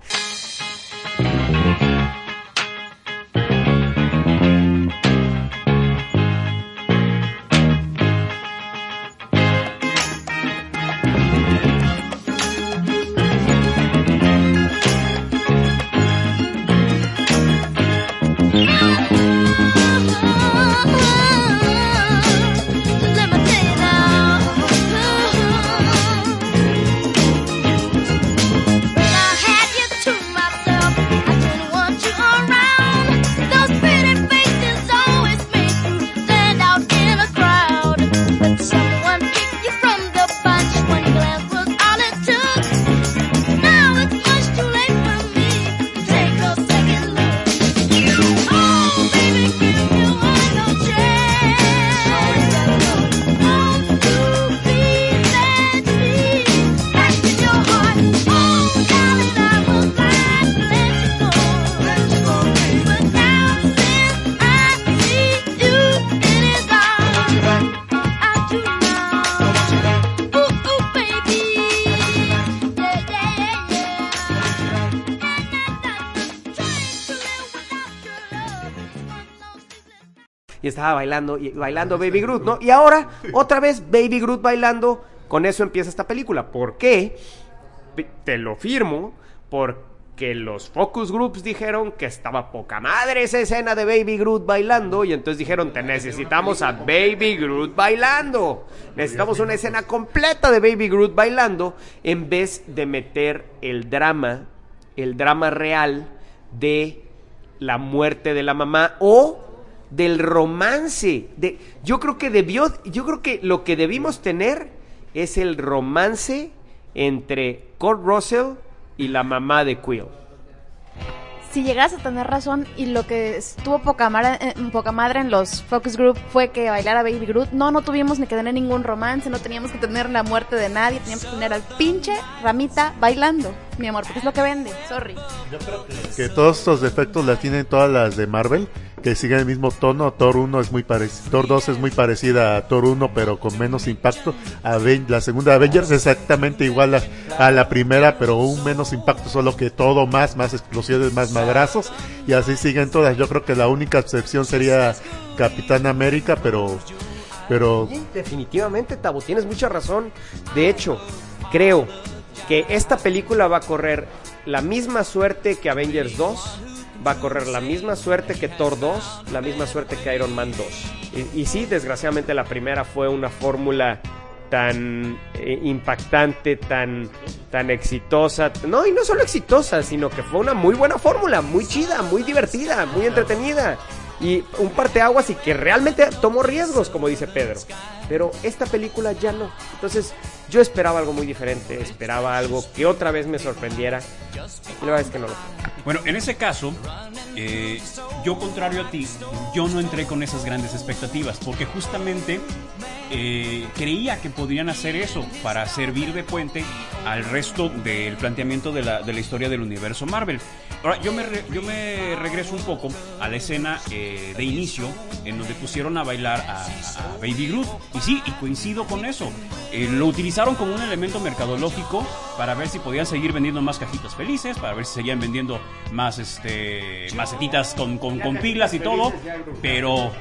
Speaker 1: Y estaba bailando Baby Groot, ¿no? Y ahora, otra vez, Baby Groot bailando. Con eso empieza esta película. ¿Por qué? Te lo firmo. Porque que los focus groups dijeron que estaba poca madre esa escena de Baby Groot bailando, y entonces dijeron, te necesitamos a Baby Groot bailando, necesitamos una escena completa de Baby Groot bailando, en vez de meter el drama real de la muerte de la mamá o del romance. Yo creo que lo que debimos tener es el romance entre Kurt Russell y la mamá de Quill.
Speaker 7: Si llegas a tener razón, y lo que estuvo poca madre en los focus group fue que bailara Baby Groot, no tuvimos ni que tener ningún romance, no teníamos que tener la muerte de nadie, teníamos que tener al pinche Ramita bailando, mi amor, porque es lo que vende, sorry.
Speaker 5: Yo creo que todos estos defectos la tienen todas las de Marvel, que siguen el mismo tono. Thor 1 es muy parecido, Thor 2 es muy parecida a Thor 1, pero con menos impacto. La segunda Avengers es exactamente igual a la primera, pero un menos impacto, solo que todo más explosiones, más madrazos, y así siguen todas. Yo creo que la única excepción sería Capitán América, pero
Speaker 1: Sí, definitivamente, Tabo, tienes mucha razón. De hecho, creo que esta película va a correr la misma suerte que Avengers 2, va a correr la misma suerte que Thor 2, la misma suerte que Iron Man 2. Y sí, desgraciadamente la primera fue una fórmula tan impactante, tan exitosa. No, y no solo exitosa, sino que fue una muy buena fórmula, muy chida, muy divertida, muy entretenida. Y un parteaguas y que realmente tomó riesgos, como dice Pedro. Pero esta película ya no. Entonces, yo esperaba algo muy diferente, esperaba algo que otra vez me sorprendiera. Y la verdad es que no lo fue.
Speaker 3: Bueno, en ese caso, yo contrario a ti, yo no entré con esas grandes expectativas, porque justamente creía que podrían hacer eso para servir de puente al resto del planteamiento de la historia del universo Marvel. Ahora, yo me regreso un poco a la escena de inicio, en donde pusieron a bailar a Baby Groot. Y sí, y coincido con eso. Lo utilizaron como un elemento mercadológico para ver si podían seguir vendiendo más cajitas felices, para ver si seguían vendiendo más macetitas con pilas y todo. Pero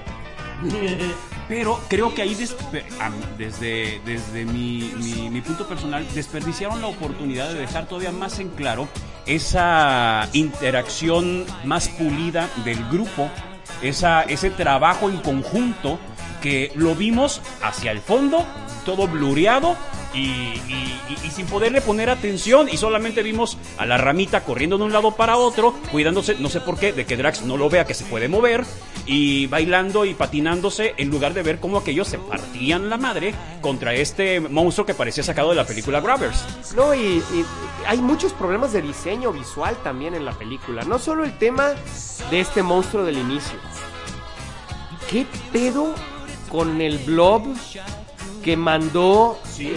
Speaker 3: creo que ahí desde mi punto personal desperdiciaron la oportunidad de dejar todavía más en claro esa interacción más pulida del grupo, ese trabajo en conjunto que lo vimos hacia el fondo, todo blureado y sin poderle poner atención, y solamente vimos a la Ramita corriendo de un lado para otro, cuidándose, no sé por qué, de que Drax no lo vea que se puede mover, y bailando y patinándose, en lugar de ver cómo aquellos se partían la madre contra este monstruo que parecía sacado de la película Grabbers.
Speaker 1: No, y hay muchos problemas de diseño visual también en la película, no solo el tema de este monstruo del inicio. ¿Qué pedo con el blob que mandó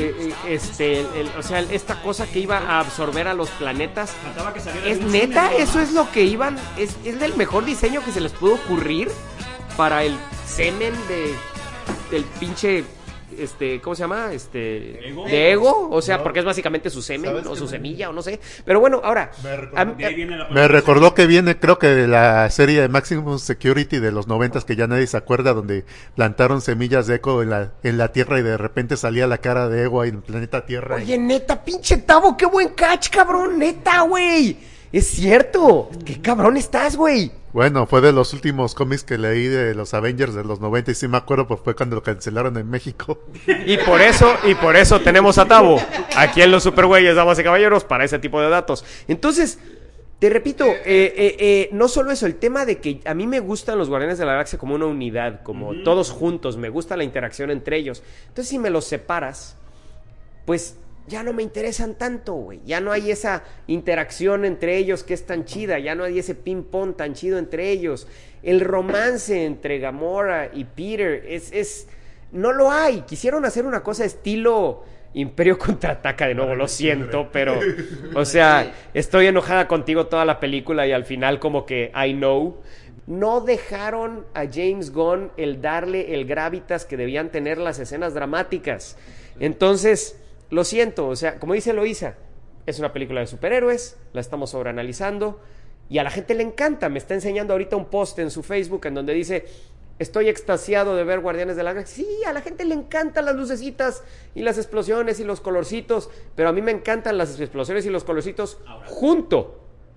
Speaker 1: esta cosa que iba a absorber a los planetas? ¿Es neta? ¿Eso es lo que iban? ¿Es el mejor diseño que se les pudo ocurrir para el semen del pinche ¿cómo se llama?
Speaker 3: ¿Ego?
Speaker 1: De Ego, o sea, porque es básicamente su semen o su semilla o no sé. Pero bueno, ahora
Speaker 5: me recordó que viene, creo que de la serie de Maximum Security de los 90s, que ya nadie se acuerda, donde plantaron semillas de Ego en la Tierra y de repente salía la cara de Ego ahí en el planeta Tierra.
Speaker 1: Oye, neta, pinche Tavo, qué buen catch, cabrón, neta, güey. Es cierto, qué cabrón estás, güey.
Speaker 5: Bueno, fue de los últimos cómics que leí de los Avengers de los 90 y sí me acuerdo, porque fue cuando lo cancelaron en México.
Speaker 1: Y por eso tenemos a Tavo aquí en los Supergüeyes, damas y caballeros, para ese tipo de datos. Entonces, te repito, no solo eso, el tema de que a mí me gustan los Guardianes de la Galaxia como una unidad, como todos juntos, me gusta la interacción entre ellos. Entonces, si me los separas, pues ya no me interesan tanto, güey. Ya no hay esa interacción entre ellos que es tan chida. Ya no hay ese ping-pong tan chido entre ellos. El romance entre Gamora y Peter no lo hay. Quisieron hacer una cosa estilo Imperio Contraataca de nuevo, lo siento, pero o sea, estoy enojada contigo toda la película y al final como que I know. No dejaron a James Gunn el darle el gravitas que debían tener las escenas dramáticas. Entonces, lo siento, o sea, como dice Eloísa, es una película de superhéroes, la estamos sobreanalizando y a la gente le encanta. Me está enseñando ahorita un post en su Facebook en donde dice: estoy extasiado de ver Guardianes de la Galaxia. Sí, a la gente le encantan las lucecitas y las explosiones y los colorcitos, pero a mí me encantan las explosiones y los colorcitos junto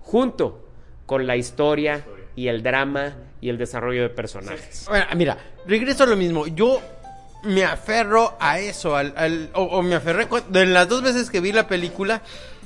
Speaker 1: junto con la historia y el drama y el desarrollo de personajes.
Speaker 2: Bueno, mira, regreso a lo mismo. Yo me aferro a eso, o me aferré de las 2 veces que vi la película,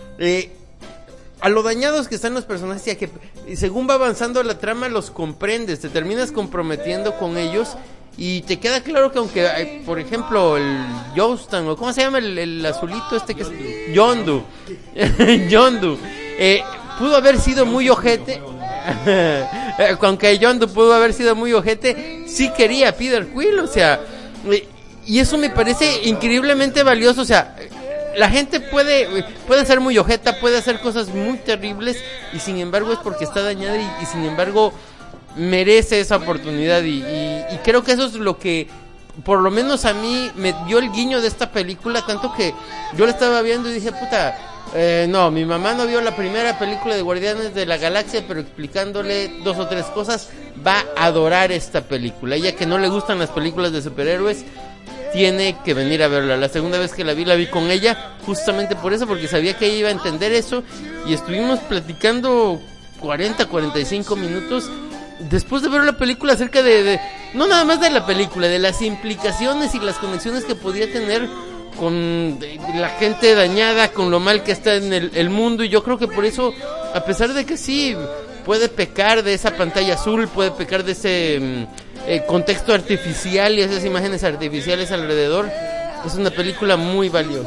Speaker 2: a lo dañados que están los personajes, y a que según va avanzando la trama los comprendes, te terminas comprometiendo con ellos y te queda claro que aunque, por ejemplo, el Joestar, o ¿cómo se llama el azulito este que es? Yondu. Yondu. Pudo haber sido muy ojete. Aunque Yondu pudo haber sido muy ojete, sí quería a Peter Quill, o sea, y eso me parece increíblemente valioso. O sea, la gente puede ser muy ojeta, puede hacer cosas muy terribles, y sin embargo es porque está dañada, y sin embargo merece esa oportunidad, y creo que eso es lo que por lo menos a mí me dio el guiño de esta película, tanto que yo la estaba viendo y dije, puta, no, mi mamá no vio la primera película de Guardianes de la Galaxia, pero explicándole 2 o 3 cosas va a adorar esta película. Ella, que no le gustan las películas de superhéroes, tiene que venir a verla. La segunda vez que la vi con ella, justamente por eso, porque sabía que ella iba a entender eso, y estuvimos platicando 45 minutos después de ver la película acerca de no nada más de la película, de las implicaciones y las conexiones que podía tener con la gente dañada, con lo mal que está en el mundo. Y yo creo que por eso, a pesar de que sí puede pecar de esa pantalla azul, puede pecar de ese contexto artificial y esas imágenes artificiales alrededor, es una película muy valiosa.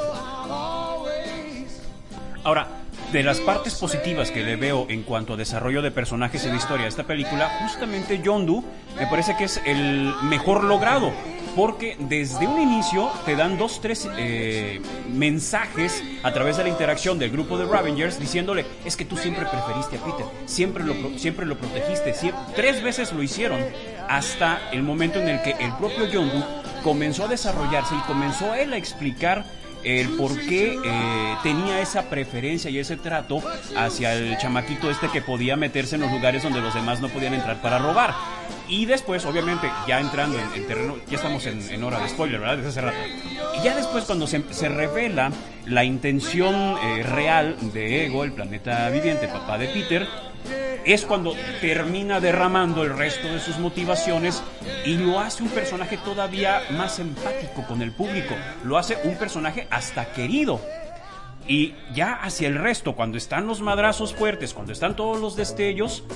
Speaker 3: Ahora, de las partes positivas que le veo en cuanto a desarrollo de personajes y de historia de esta película, justamente Yondu me parece que es el mejor logrado, porque desde un inicio te dan 2-3 mensajes a través de la interacción del grupo de Ravengers, diciéndole, es que tú siempre preferiste a Peter, siempre lo protegiste, 3 veces lo hicieron, hasta el momento en el que el propio Yondu comenzó a desarrollarse y comenzó él a explicar el por qué tenía esa preferencia y ese trato hacia el chamaquito este que podía meterse en los lugares donde los demás no podían entrar para robar. Y después, obviamente, ya entrando en terreno, ya estamos en hora de spoiler, ¿verdad? Desde hace rato. Y ya después, cuando se revela la intención real de Ego, el planeta viviente, papá de Peter, es cuando termina derramando el resto de sus motivaciones y lo hace un personaje todavía más empático con el público. Lo hace un personaje hasta querido. Y ya hacia el resto, cuando están los madrazos fuertes, cuando están todos los destellos,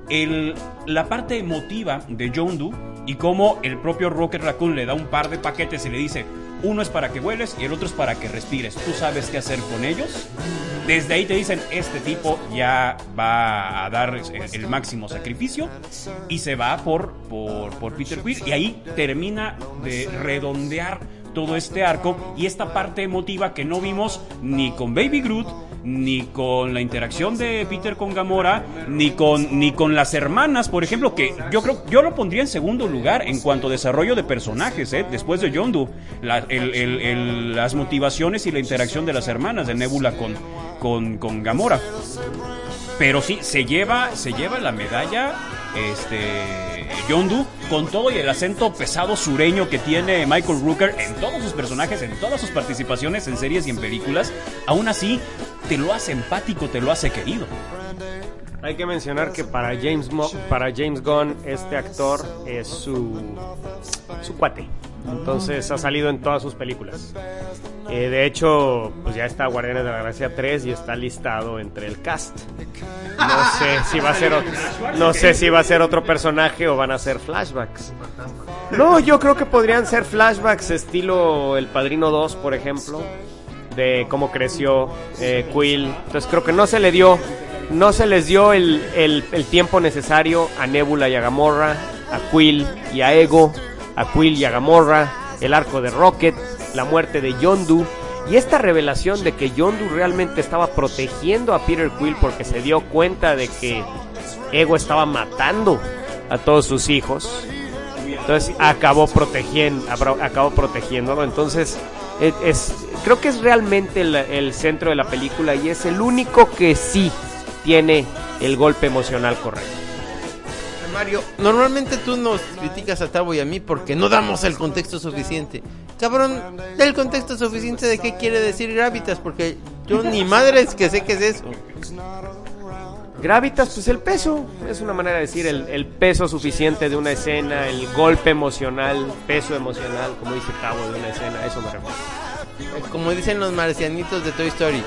Speaker 3: la parte emotiva de Yondu y cómo el propio Rocket Raccoon le da un par de paquetes y le dice, uno es para que hueles y el otro es para que respires, ¿tú sabes qué hacer con ellos? Desde ahí te dicen, este tipo ya va a dar el máximo sacrificio y se va por Peter Quill, y ahí termina de redondear todo este arco y esta parte emotiva que no vimos ni con Baby Groot, ni con la interacción de Peter con Gamora, ni con las hermanas, por ejemplo, que yo lo pondría en segundo lugar en cuanto a desarrollo de personajes, después de Yondu, las motivaciones y la interacción de las hermanas de Nebula con Gamora. Pero sí, se lleva la medalla Yondu, con todo y el acento pesado sureño que tiene Michael Rooker en todos sus personajes, en todas sus participaciones en series y en películas. Aún así, te lo hace empático, te lo hace querido.
Speaker 1: Hay que mencionar que para James Gunn, este actor es su cuate. Entonces ha salido en todas sus películas. De hecho, pues ya está Guardianes de la Galaxia 3 y está listado entre el cast. No sé si va a ser otro personaje o van a ser flashbacks. No, yo creo que podrían ser flashbacks estilo El Padrino 2, por ejemplo, de cómo creció Quill. Entonces creo que no se les dio el tiempo necesario a Nebula y a Gamora, a Quill y a Ego, a Quill y a Gamora, el arco de Rocket, la muerte de Yondu y esta revelación de que Yondu realmente estaba protegiendo a Peter Quill porque se dio cuenta de que Ego estaba matando a todos sus hijos. Entonces acabó protegiéndolo. Entonces creo que es realmente el centro de la película y es el único que sí tiene el golpe emocional correcto.
Speaker 2: Mario, normalmente tú nos criticas a Tavo y a mí porque no damos el contexto suficiente. Cabrón, da el contexto suficiente de qué quiere decir Gravitas, porque yo ni madres que sé qué es eso.
Speaker 1: Gravitas, pues el peso, es una manera de decir el peso suficiente de una escena, el golpe emocional, peso emocional, como dice Cabo, de una escena, a eso me refiero.
Speaker 2: Como dicen los marcianitos de Toy Story.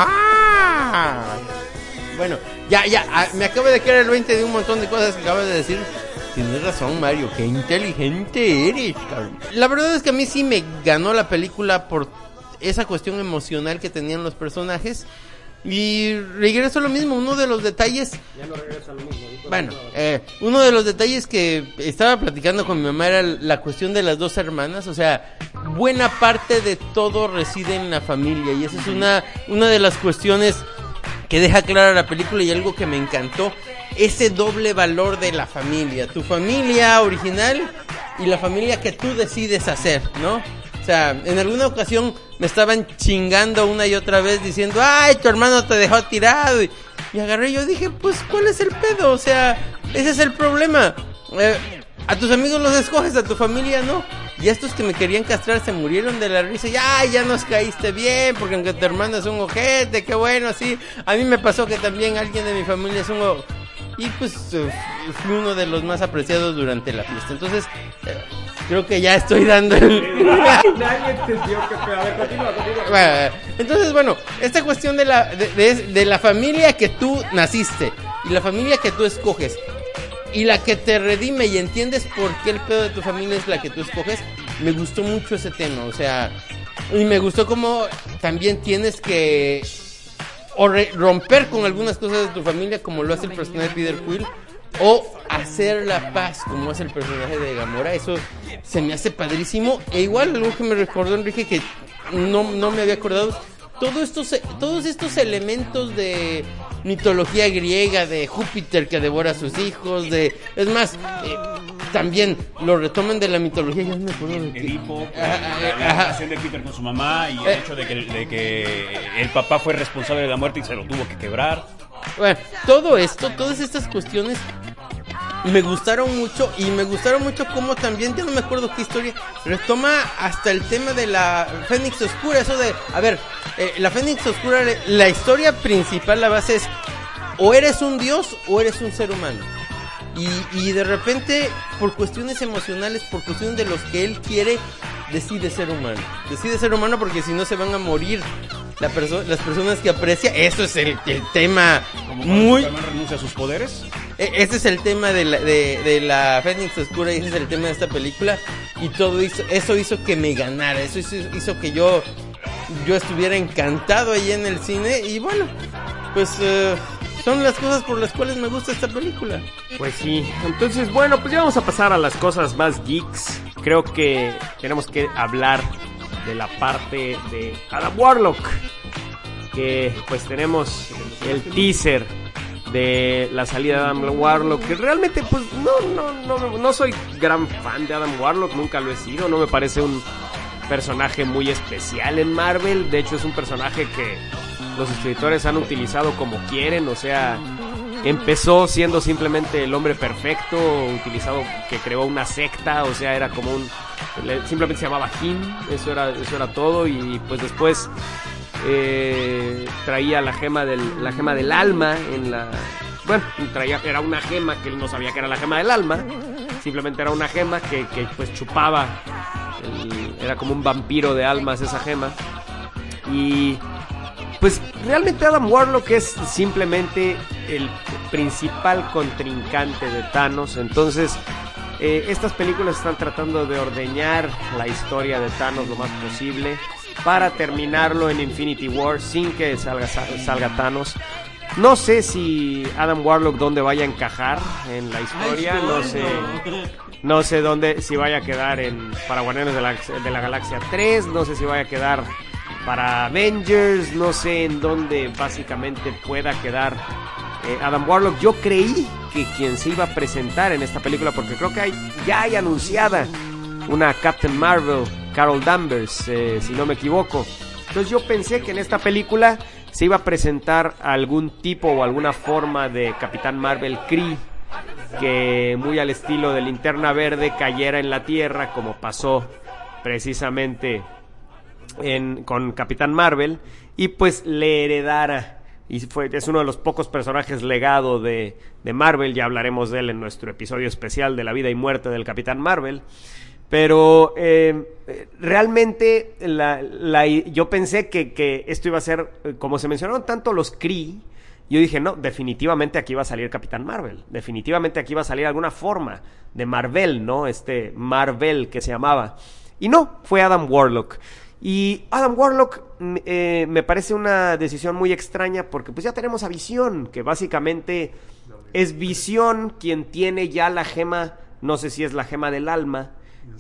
Speaker 2: ¡Ah! Bueno, ya, me acabo de caer el 20 de un montón de cosas que acabas de decir. Tienes razón, Mario, qué inteligente eres, cabrón. La verdad es que a mí sí me ganó la película por esa cuestión emocional que tenían los personajes. Y regreso a lo mismo, uno de los detalles...
Speaker 1: Ya no regresa a lo mismo.
Speaker 2: Bueno, uno de los detalles que estaba platicando con mi mamá era la cuestión de las dos hermanas. O sea, buena parte de todo reside en la familia. Y esa es una de las cuestiones que deja clara la película y algo que me encantó. Ese doble valor de la familia. Tu familia original y la familia que tú decides hacer, ¿no? O sea, en alguna ocasión me estaban chingando una y otra vez diciendo, ay, tu hermano te dejó tirado. Y agarré y yo dije, pues, ¿cuál es el pedo? O sea, ese es el problema. A tus amigos los escoges, a tu familia no. Y estos que me querían castrar se murieron de la risa. Y ay, ya nos caíste bien, porque aunque tu hermano es un ojete, qué bueno, sí. A mí me pasó que también alguien de mi familia es un y pues fui uno de los más apreciados durante la fiesta. Entonces, creo que ya estoy dando
Speaker 1: Nadie entendió que fue. A ver, continúa.
Speaker 2: Bueno, entonces, bueno, esta cuestión de la familia que tú naciste y la familia que tú escoges y la que te redime y entiendes por qué el pedo de tu familia es la que tú escoges, me gustó mucho ese tema. O sea, y me gustó como también tienes que romper con algunas cosas de tu familia, como lo hace el personaje de Peter Quill, o hacer la paz, como hace el personaje de Gamora. Eso se me hace padrísimo. E igual, algo que me recordó Enrique, que no me había acordado, todos estos elementos de mitología griega, de Júpiter que devora a sus hijos, es más, también lo retoman de la mitología. Ya no me acuerdo de
Speaker 3: Edipo, la relación de Peter con su mamá y el hecho de que el papá fue responsable de la muerte y se lo tuvo que quebrar.
Speaker 2: Bueno, todo esto, todas estas cuestiones me gustaron mucho, y me gustaron mucho como también, ya no me acuerdo qué historia, retoma hasta el tema de la Fénix Oscura. Eso de, a ver, la Fénix Oscura, la historia principal, la base es, o eres un dios o eres un ser humano. Y de repente, por cuestiones emocionales, por cuestiones de los que él quiere, decide ser humano. Decide ser humano porque si no se van a morir las personas que aprecia. Eso es el tema muy...
Speaker 3: ¿Superman renuncia a sus poderes?
Speaker 2: Ese es el tema de la Fénix Oscura, y ese es el tema de esta película. Y todo eso hizo que me ganara. Eso hizo que yo estuviera encantado ahí en el cine. Y bueno, pues... son las cosas por las cuales me gusta esta película.
Speaker 1: Pues sí, entonces bueno, pues ya vamos a pasar a las cosas más geeks. Creo que tenemos que hablar de la parte de Adam Warlock, que pues tenemos el teaser de la salida de Adam Warlock, que realmente pues no soy gran fan de Adam Warlock, nunca lo he sido, no me parece un personaje muy especial en Marvel. De hecho es un personaje que los escritores han utilizado como quieren. O sea, empezó siendo simplemente el hombre perfecto, utilizado, que creó una secta. O sea, era como simplemente se llamaba Kim, eso era todo. Y pues después traía la gema del alma era una gema que él no sabía que era la gema del alma. Simplemente era una gema que pues chupaba, era como un vampiro de almas esa gema. Y pues realmente Adam Warlock es simplemente el principal contrincante de Thanos. Entonces estas películas están tratando de ordeñar la historia de Thanos lo más posible para terminarlo en Infinity War sin que salga Thanos. No sé si Adam Warlock dónde vaya a encajar en la historia. No sé dónde, si vaya a quedar para Guardianes de la Galaxia 3, no sé si vaya a quedar para Avengers, no sé en dónde básicamente pueda quedar Adam Warlock. Yo creí que quien se iba a presentar en esta película, porque creo que ya hay anunciada una Captain Marvel, Carol Danvers, si no me equivoco. Entonces yo pensé que en esta película se iba a presentar algún tipo o alguna forma de Capitán Marvel Kree, que muy al estilo de Linterna Verde cayera en la Tierra, como pasó precisamente con Capitán Marvel, y pues le heredara y es uno de los pocos personajes legado de Marvel. Ya hablaremos de él en nuestro episodio especial de la vida y muerte del Capitán Marvel. Pero realmente yo pensé que esto iba a ser, como se mencionaron tanto los Kree, yo dije, no, definitivamente aquí va a salir Capitán Marvel. Definitivamente aquí va a salir alguna forma de Marvel, ¿no? Marvel que se llamaba. Y no, fue Adam Warlock. Y Adam Warlock me parece una decisión muy extraña porque pues ya tenemos a Visión, que básicamente es Visión quien tiene ya la gema, no sé si es la gema del alma,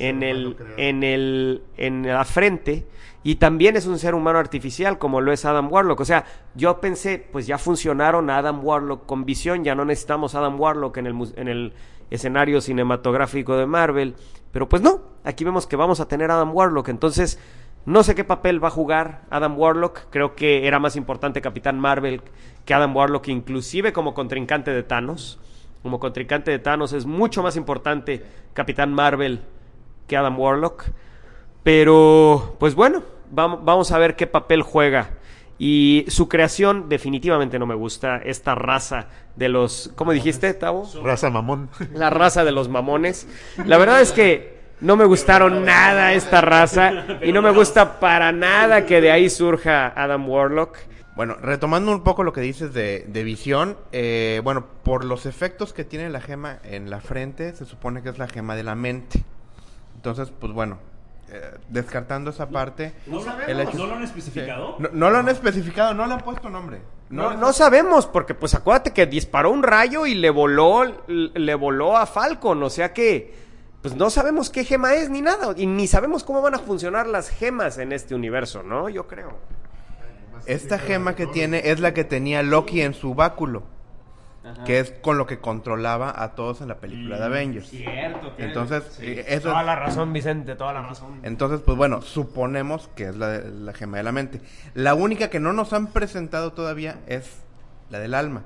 Speaker 1: en la frente, y también es un ser humano artificial como lo es Adam Warlock. O sea, yo pensé, pues ya funcionaron a Adam Warlock con Visión, ya no necesitamos a Adam Warlock en el escenario cinematográfico de Marvel, pero pues no, aquí vemos que vamos a tener a Adam Warlock. Entonces no sé qué papel va a jugar Adam Warlock. Creo que era más importante Capitán Marvel que Adam Warlock, inclusive como contrincante de Thanos. Como contrincante de Thanos es mucho más importante Capitán Marvel que Adam Warlock. Pero, pues bueno, vamos a ver qué papel juega. Y su creación definitivamente no me gusta. Esta raza de los... ¿Cómo dijiste, Tavo?
Speaker 5: Raza mamón.
Speaker 1: La raza de los mamones. La verdad es que no me gustaron nada esta raza. Y no me gusta para nada que de ahí surja Adam Warlock.
Speaker 4: Bueno, retomando un poco lo que dices de Visión, bueno, por los efectos que tiene la gema en la frente, se supone que es la gema de la mente. Entonces, pues bueno, descartando esa parte...
Speaker 3: ¿No sabemos? ¿No lo han especificado?
Speaker 4: No lo han especificado, no le han puesto nombre.
Speaker 1: No sabemos, porque pues acuérdate que disparó un rayo y le voló a Falcon, o sea que pues no sabemos qué gema es ni nada, y ni sabemos cómo van a funcionar las gemas en este universo, ¿no? Yo creo.
Speaker 4: Esta gema que tiene es la que tenía Loki en su báculo. Ajá. Que es con lo que controlaba a todos en la película de Avengers.
Speaker 1: Cierto.
Speaker 4: Entonces,
Speaker 1: sí.
Speaker 4: Eso
Speaker 1: toda la razón, Vicente, toda la razón.
Speaker 4: Entonces, pues bueno, suponemos que es la gema de la mente. La única que no nos han presentado todavía es la del alma.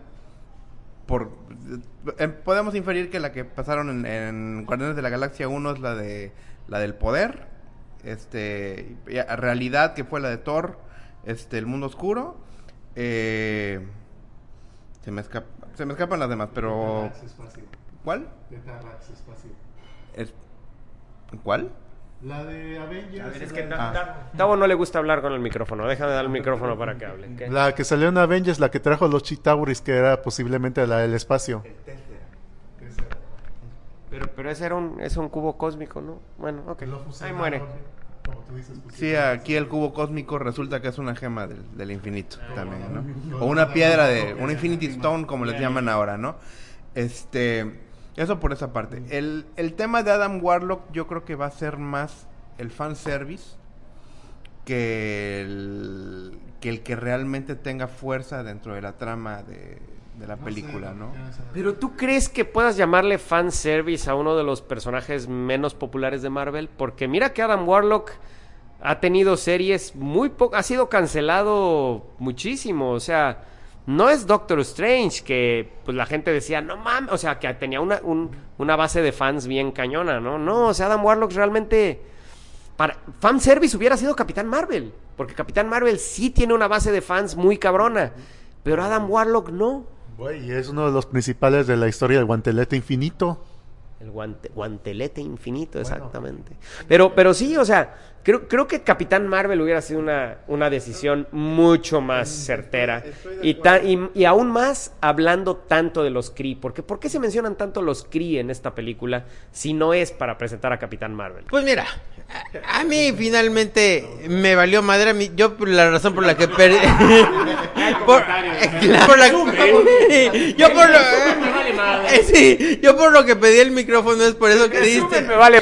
Speaker 4: Podemos inferir que la que pasaron en Guardianes de la Galaxia 1 es la del poder. Realidad, que fue la de Thor, el mundo oscuro. Se me escapan las demás, pero... ¿Cuál? ¿Cuál?
Speaker 5: La de Avengers.
Speaker 1: A ver, es que Tavo no le gusta hablar con el micrófono. Déjame dar el micrófono para que hable. ¿Qué?
Speaker 5: La que salió en Avengers, la que trajo los Chitauris, que era posiblemente la del espacio.
Speaker 1: Pero ese es un cubo cósmico, ¿no? Bueno, ok. Ahí muere.
Speaker 4: Sí, aquí el cubo cósmico resulta que es una gema del infinito también, ¿no? O una piedra un Infinity Stone, como les llaman ahora, ¿no? Eso por esa parte. El tema de Adam Warlock yo creo que va a ser más el fanservice que el que realmente tenga fuerza dentro de la trama de la película, ¿no?
Speaker 1: Pero ¿tú crees que puedas llamarle fanservice a uno de los personajes menos populares de Marvel? Porque mira que Adam Warlock ha tenido series ha sido cancelado muchísimo, o sea, no es Doctor Strange, que pues la gente decía, no mames, o sea, que tenía una base de fans bien cañona, ¿no? No, o sea, Adam Warlock realmente, para fanservice hubiera sido Capitán Marvel, porque Capitán Marvel sí tiene una base de fans muy cabrona, pero Adam Warlock no.
Speaker 5: Y es uno de los principales de la historia del guantelete infinito.
Speaker 1: El guantelete infinito, exactamente. Pero sí, o sea, creo que Capitán Marvel hubiera sido una decisión mucho más certera. Y aún más hablando tanto de los Kree. Porque ¿por qué se mencionan tanto los Kree en esta película si no es para presentar a Capitán Marvel?
Speaker 2: Pues mira, a mí finalmente me valió madre. Yo por la razón por la que perdí... Yo por lo que pedí el micrófono es por eso que dijiste.
Speaker 1: Me vale.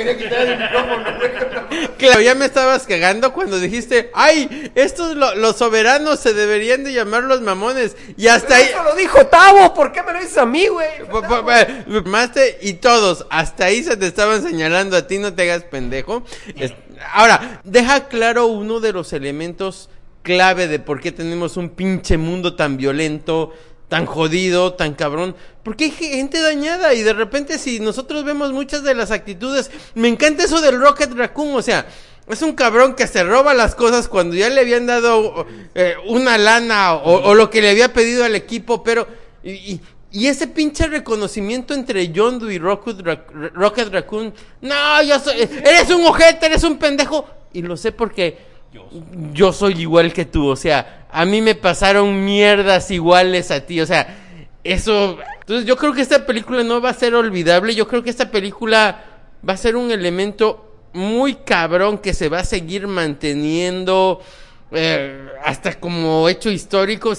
Speaker 2: Claro, ya me estabas cagando cuando dijiste, ay, estos los soberanos se deberían de llamar los mamones. Y hasta ahí...
Speaker 1: Eso lo dijo Tavo, ¿por qué me lo dices a mí, güey?
Speaker 2: Y todos, hasta ahí se te estaban señalando a ti, no te hagas pendejo. Ahora, deja claro uno de los elementos clave de por qué tenemos un pinche mundo tan violento, tan jodido, tan cabrón, porque hay gente dañada y de repente si nosotros vemos muchas de las actitudes, me encanta eso del Rocket Raccoon, o sea, es un cabrón que se roba las cosas cuando ya le habían dado una lana o lo que le había pedido al equipo, pero... Y ese pinche reconocimiento entre Yondu y Rocket Raccoon, no, eres un ojete, eres un pendejo, y lo sé porque yo soy igual que tú, o sea, a mí me pasaron mierdas iguales a ti, o sea, eso... Entonces yo creo que esta película no va a ser olvidable, yo creo que esta película va a ser un elemento muy cabrón que se va a seguir manteniendo... hasta como hecho histórico.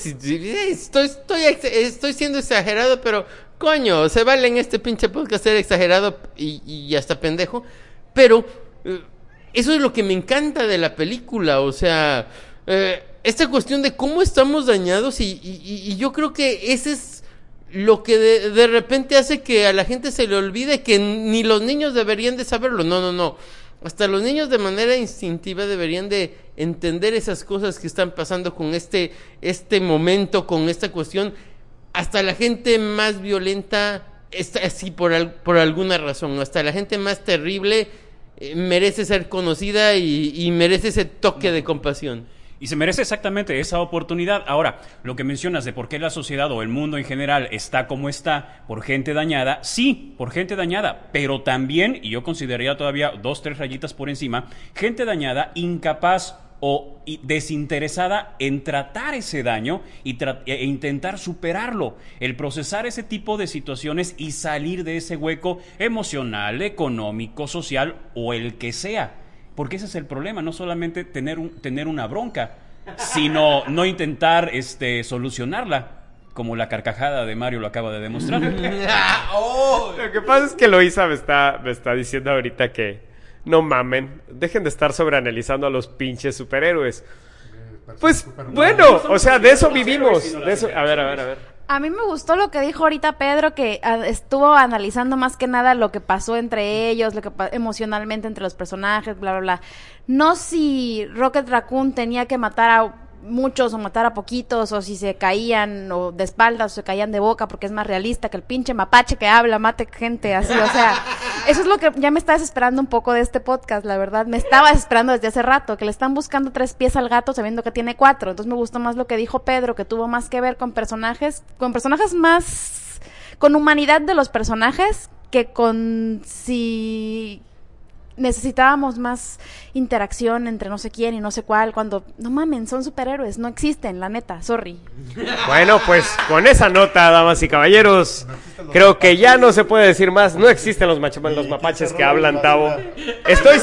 Speaker 2: Estoy siendo exagerado, pero coño, se vale en este pinche podcast ser exagerado y hasta pendejo, pero eso es lo que me encanta de la película, o sea, esta cuestión de cómo estamos dañados y yo creo que ese es lo que de repente hace que a la gente se le olvide que ni los niños deberían de saberlo. No. Hasta los niños de manera instintiva deberían de entender esas cosas que están pasando con este momento, con esta cuestión. Hasta la gente más violenta está así por alguna razón. Hasta la gente más terrible merece ser conocida y merece ese toque de compasión.
Speaker 3: Y se merece exactamente esa oportunidad. Ahora, lo que mencionas de por qué la sociedad o el mundo en general está como está, por gente dañada, sí, por gente dañada, pero también, y yo consideraría todavía 2-3 rayitas por encima, gente dañada, incapaz o desinteresada en tratar ese daño e intentar superarlo, el procesar ese tipo de situaciones y salir de ese hueco emocional, económico, social o el que sea. Porque ese es el problema, no solamente tener una bronca, sino no intentar solucionarla, como la carcajada de Mario lo acaba de demostrar.
Speaker 1: Lo que pasa es que Loisa me está diciendo ahorita que no mamen, dejen de estar sobreanalizando a los pinches superhéroes. Pues bueno, o sea, de eso vivimos. De eso, a ver.
Speaker 7: A mí me gustó lo que dijo ahorita Pedro, que estuvo analizando más que nada lo que pasó entre ellos, lo que emocionalmente entre los personajes, bla, bla, bla. No si Rocket Raccoon tenía que matar a muchos o matar a poquitos, o si se caían o de espaldas o se caían de boca, porque es más realista que el pinche mapache que habla, mate gente así, o sea, eso es lo que ya me está desesperando un poco de este podcast, la verdad, me estaba desesperando desde hace rato, que le están buscando 3 pies al gato sabiendo que tiene 4, entonces me gustó más lo que dijo Pedro, que tuvo más que ver con personajes más, con humanidad de los personajes, que con si necesitábamos más interacción entre no sé quién y no sé cuál, cuando, no mamen, son superhéroes, no existen, la neta, sorry.
Speaker 1: Bueno, pues con esa nota, damas y caballeros, creo que ya no se puede decir más, no existen los mapaches que hablan, Tavo. Estoy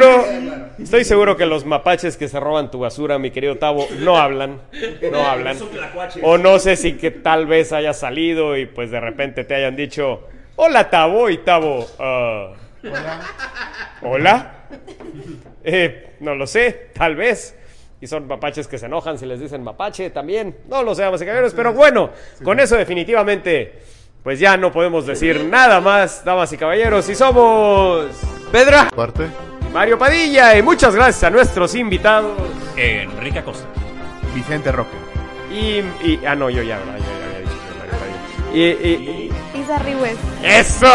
Speaker 1: seguro que los mapaches que se roban tu basura, mi querido Tavo, no hablan. O no sé si que tal vez haya salido y pues de repente te hayan dicho, hola Tavo, y Tavo, ¿Hola? No lo sé, tal vez. Y son mapaches que se enojan si les dicen mapache también. No lo sé, damas y caballeros, pero bueno, con eso definitivamente, pues ya no podemos decir nada más, damas y caballeros. Y somos
Speaker 2: Pedro,
Speaker 5: Parte.
Speaker 1: Mario Padilla, y muchas gracias a nuestros invitados.
Speaker 3: Enrique Acosta.
Speaker 4: Vicente Roque.
Speaker 1: No, yo ya había dicho que Mario Padilla.
Speaker 7: Isa Riwes.
Speaker 1: ¡Eso!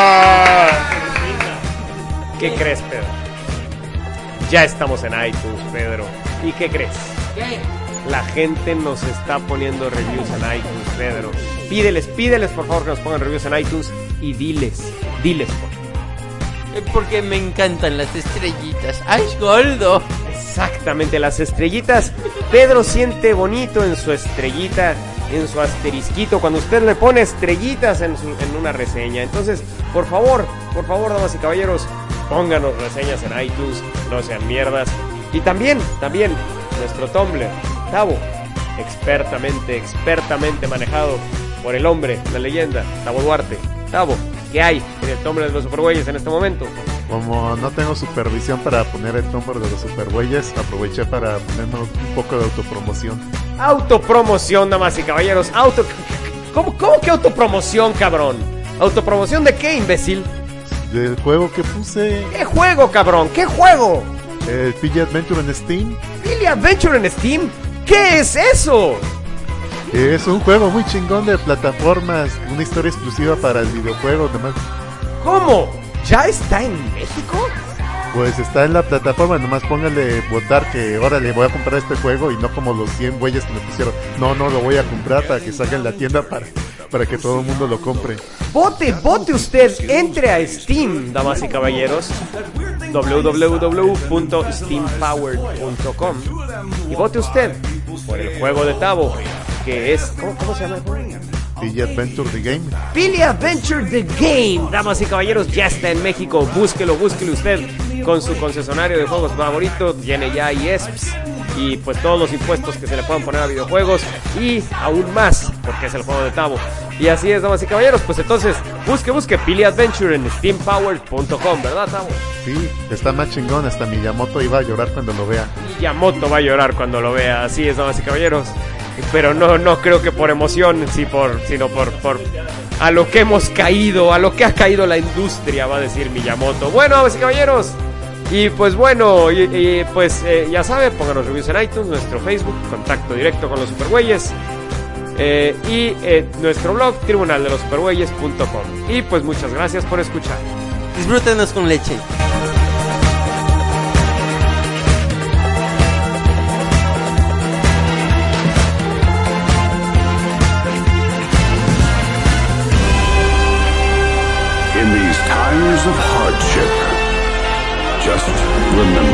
Speaker 1: ¿Qué crees, Pedro? Ya estamos en iTunes, Pedro. ¿Y qué crees?
Speaker 2: ¿qué?
Speaker 1: La gente nos está poniendo reviews en iTunes, Pedro. Pídeles por favor que nos pongan reviews en iTunes y diles por favor.
Speaker 2: Porque me encantan las estrellitas. ¡Ay, gordo!
Speaker 1: Exactamente, las estrellitas. Pedro siente bonito en su estrellita, en su asterisquito, cuando usted le pone estrellitas en una reseña. Entonces, por favor, damas y caballeros, pónganos reseñas en iTunes, no sean mierdas. Y también, nuestro Tumblr, Tavo, expertamente manejado por el hombre, la leyenda, Tavo Duarte. Tavo, ¿qué hay en el Tumblr de los Supergüeyes en este momento?
Speaker 5: Como no tengo supervisión para poner el Tumblr de los Supergüeyes, aproveché para ponerme un poco de autopromoción.
Speaker 1: Autopromoción, damas y caballeros. ¿Cómo que autopromoción, cabrón? ¿Autopromoción de qué, imbécil?
Speaker 5: Del juego que puse,
Speaker 1: ¿Qué juego, cabrón? ¿Qué juego?
Speaker 5: el PG Adventure en Steam.
Speaker 1: ¿Billy Adventure en Steam? ¿Qué es eso?
Speaker 5: Es un juego muy chingón de plataformas, una historia exclusiva para el videojuego. Además,
Speaker 1: ¿Cómo? ¿Ya está en México?
Speaker 5: Pues está en la plataforma, nomás póngale votar que ahora le voy a comprar este juego y no como los 100 güeyes que me pusieron. No lo voy a comprar para que salga en la tienda para que todo el mundo lo compre.
Speaker 1: Vote usted, entre a Steam, damas y caballeros, www.steampowered.com, y vote usted por el juego de Tavo, que es, ¿cómo se llama el juego?
Speaker 5: PG Adventure The Game.
Speaker 1: Philly Adventure The Game, damas y caballeros, ya está en México. Búsquelo usted con su concesionario de juegos favorito. Tiene ya IESPs y pues todos los impuestos que se le puedan poner a videojuegos y aún más, porque es el juego de Tavo. Y así es, damas y caballeros, pues entonces busque Philly Adventure en steampowered.com, ¿verdad, Tavo?
Speaker 5: Sí, está más chingón, hasta Miyamoto iba a llorar cuando lo vea.
Speaker 1: Miyamoto va a llorar cuando lo vea, así es, damas y caballeros. Pero no creo que por emoción, sino por a lo que hemos caído, a lo que ha caído la industria, va a decir Miyamoto. Bueno, damas y caballeros, y pues bueno, ya saben, pónganos reviews en iTunes, nuestro Facebook, contacto directo con los supergüeyes, y nuestro blog, tribunaldelosupergüeyes.com. Y pues muchas gracias por escuchar.
Speaker 2: Disfrútenos con leche.
Speaker 8: In these times of hardship, just remember